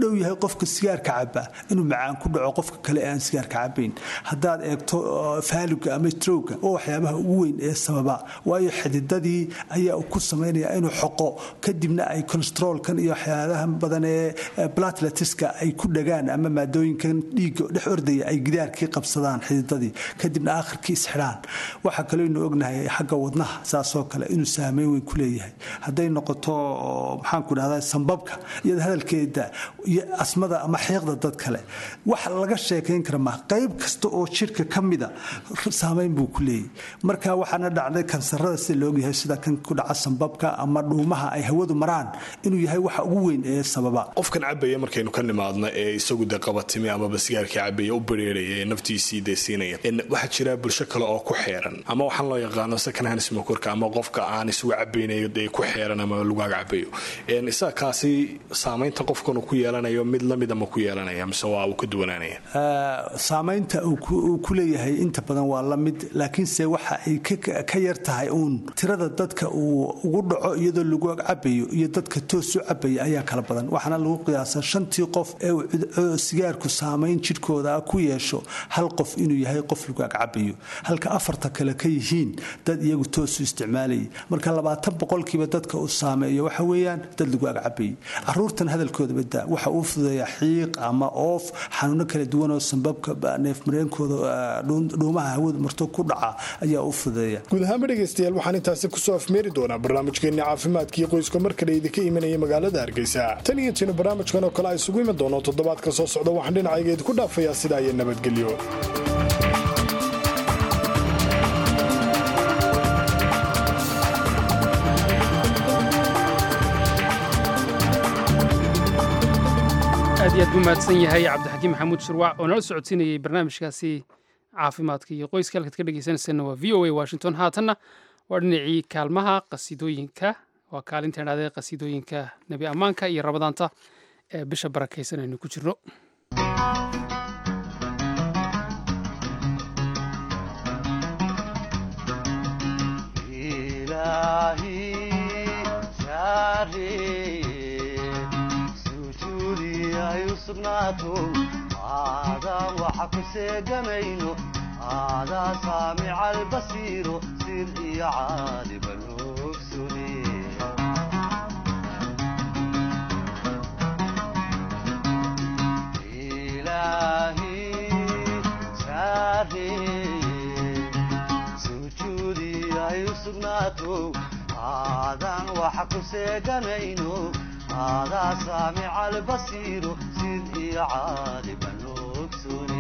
dhow yahay qofka sigaarka caba inuu macaan ku dhaco qofka kale aan sigaarka cabayn haddaad eegto faaluga ama strowga oo waxyaabaha ugu weyn ee sababa waayo xididadii ayaa ku samaynaya inuu xoqo kadibna ay cholesterolkan iyo waxyaalaha badan ee plateletska ay ku dhagaan ama maadooyinkan dhiigga dhex ordaya ay gidaarkii qabsadaan xididadii kadibna aakhirkii isxidhaan waxaa kaloo inuu ognahay xagga wadnaha saasoo kale inuu saameyn weyn ku leeyahay hadday noqoto maxaan ku dhahdaa sambabka iyo hadalkeeda iyo asmada ama xiiqda dad kale wax laga sheekayn kara ma qayb kasta oo jirka ka mida saameyn buu ku leeyahay marka waxaana dhacday kansarada si loo yahay sida kan ku dhaca sambabka ama dhuumaha ay hawadu maraan inuu yahay waxa ugu weyn ee sababa qofkan cabaya markaynu ka nimaadno ee isagu de qabatimi ama sigaarkii cabaya u bareeraya ee naftiisii deysiinaya waxaa jira bulsho kale oo ku xeeran ama waxaan loo yaqaano second hand smokerka ama qofka aan isugu cabaynayo ee ku xeeran ama lugaaga cabayo isaga kaasi saameynta qofkan uu ku yeelanayo mid lamid ama ku yeelanaya mise waa uu ka duwanaanaya saameynta uu ku leeyahay inta badan waa la mid laakiinse waxa ay ka yar tahay uun tirada dadka uu ugu dhaco iyadoo lagu cabayo iyo dadka toos u cabaya ayaa kala badan waxaana lagu qiyaasaa 5 qof ee sigaarku saameyn jirkooda ku yeesho hal qof inuu yahay qof lagu cabayo halka 4 kale ka yihiin dad iyagu toos u isticmaalay marka 20% dadka uu saameeyo waxa weeyaan dad lagu cabay caruurtan hadalkooda bada waxa uu fududeeyaa xiiq ama oof xanuuno kala duwan oo sanbabka neef mareenkooda dhuumaha hawada marto ku dhaca ayaa uu fududeeyaa guud ahaan dhageystayaal waxaan intaasi ku soo afmeeri doonaa barnaamijkeena caafimaadkii qoyska markale idinka imanaya magaalada Hargeysa tan iyo tiin barnaamijkan oo kale ay isugu iman doono toddobaadka soo socda waxaan dhinacayga ku dhaafayaa sida ay nabadgelyo aad iyo aad buu mahadsan yahay cabdixakiim maxamuud shirwac oo nala socodsiinayay barnaamijkaasi caafimaadka iyo qoyska halkaad ka dhegeysanaysanna waa v o a washington haatanna waa dhinacii kaalmaha qasiidooyinka waa kaalinta idhahdee qasiidooyinka nebi ammaanka iyo rabadaanta ee bisha barakaysan aynu ku jirno aadaan waxa ku seegamayno aadaa saamica albasiiro sir iyo caaliban ogsune ilaahi saareye sujuudi ay u sugnaato aadaan waxa ku seeganayno aadaa saamica albasiiro sir iyo caaliban ogsune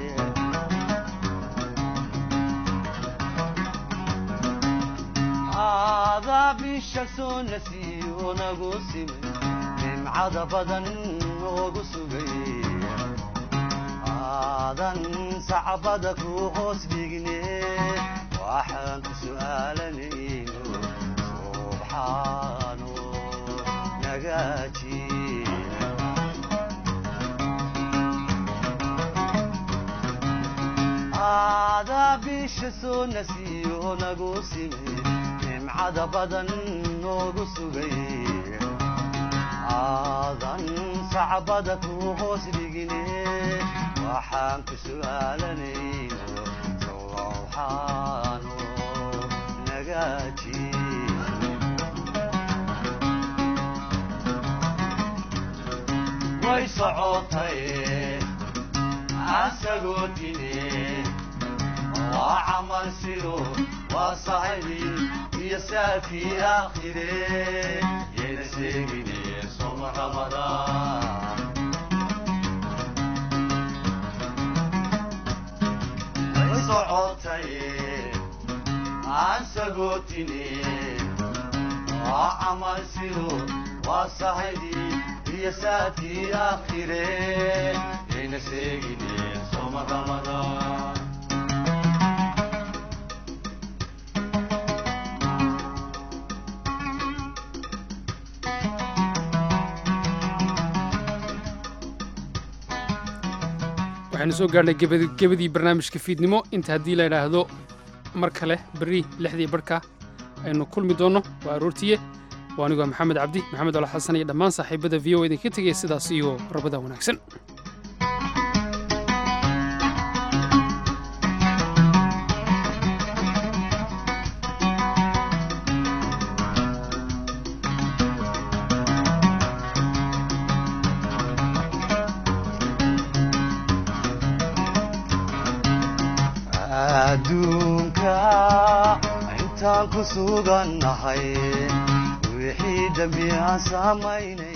aadaa bisha soo nasiiyo nagu simay nimcada badan noogu sugay aadan sacbada ku hoos dhigne waxaan ku su'aalanayno subxaano nagaaji aadaa bisha soo nasiiyo nagu simay nimcada badan noogu sugay aadan sacbada ku hoos dhigine waxaan ku su'aalanayno subxaano nagaaji way socotay asagoo dine waa camal sido waa sahibi iyo saafii aakhire yeena seegine soma ramadaan way socotay asagoo dine waa camal sido waa sahibi iyo saafii aakhire yeena seegine soma ramadaan waxaynu soo gaarhnay gebadii barnaamijka fiidnimo inta haddii la idhaahdo mar kale berri 6:00 aynu kulmi doonno waa aroortiye waa anigoo maxamed cabdi maxamed colo xasan iyo dhammaan saaxiibada v o idinka tegaya sidaas iyo rabada wanaagsan adduunka intaan ku sugannahay wixii dambi aan samaynay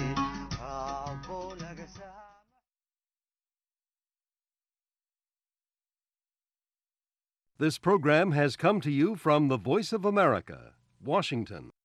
This program has come to you from the Voice of America, Washington.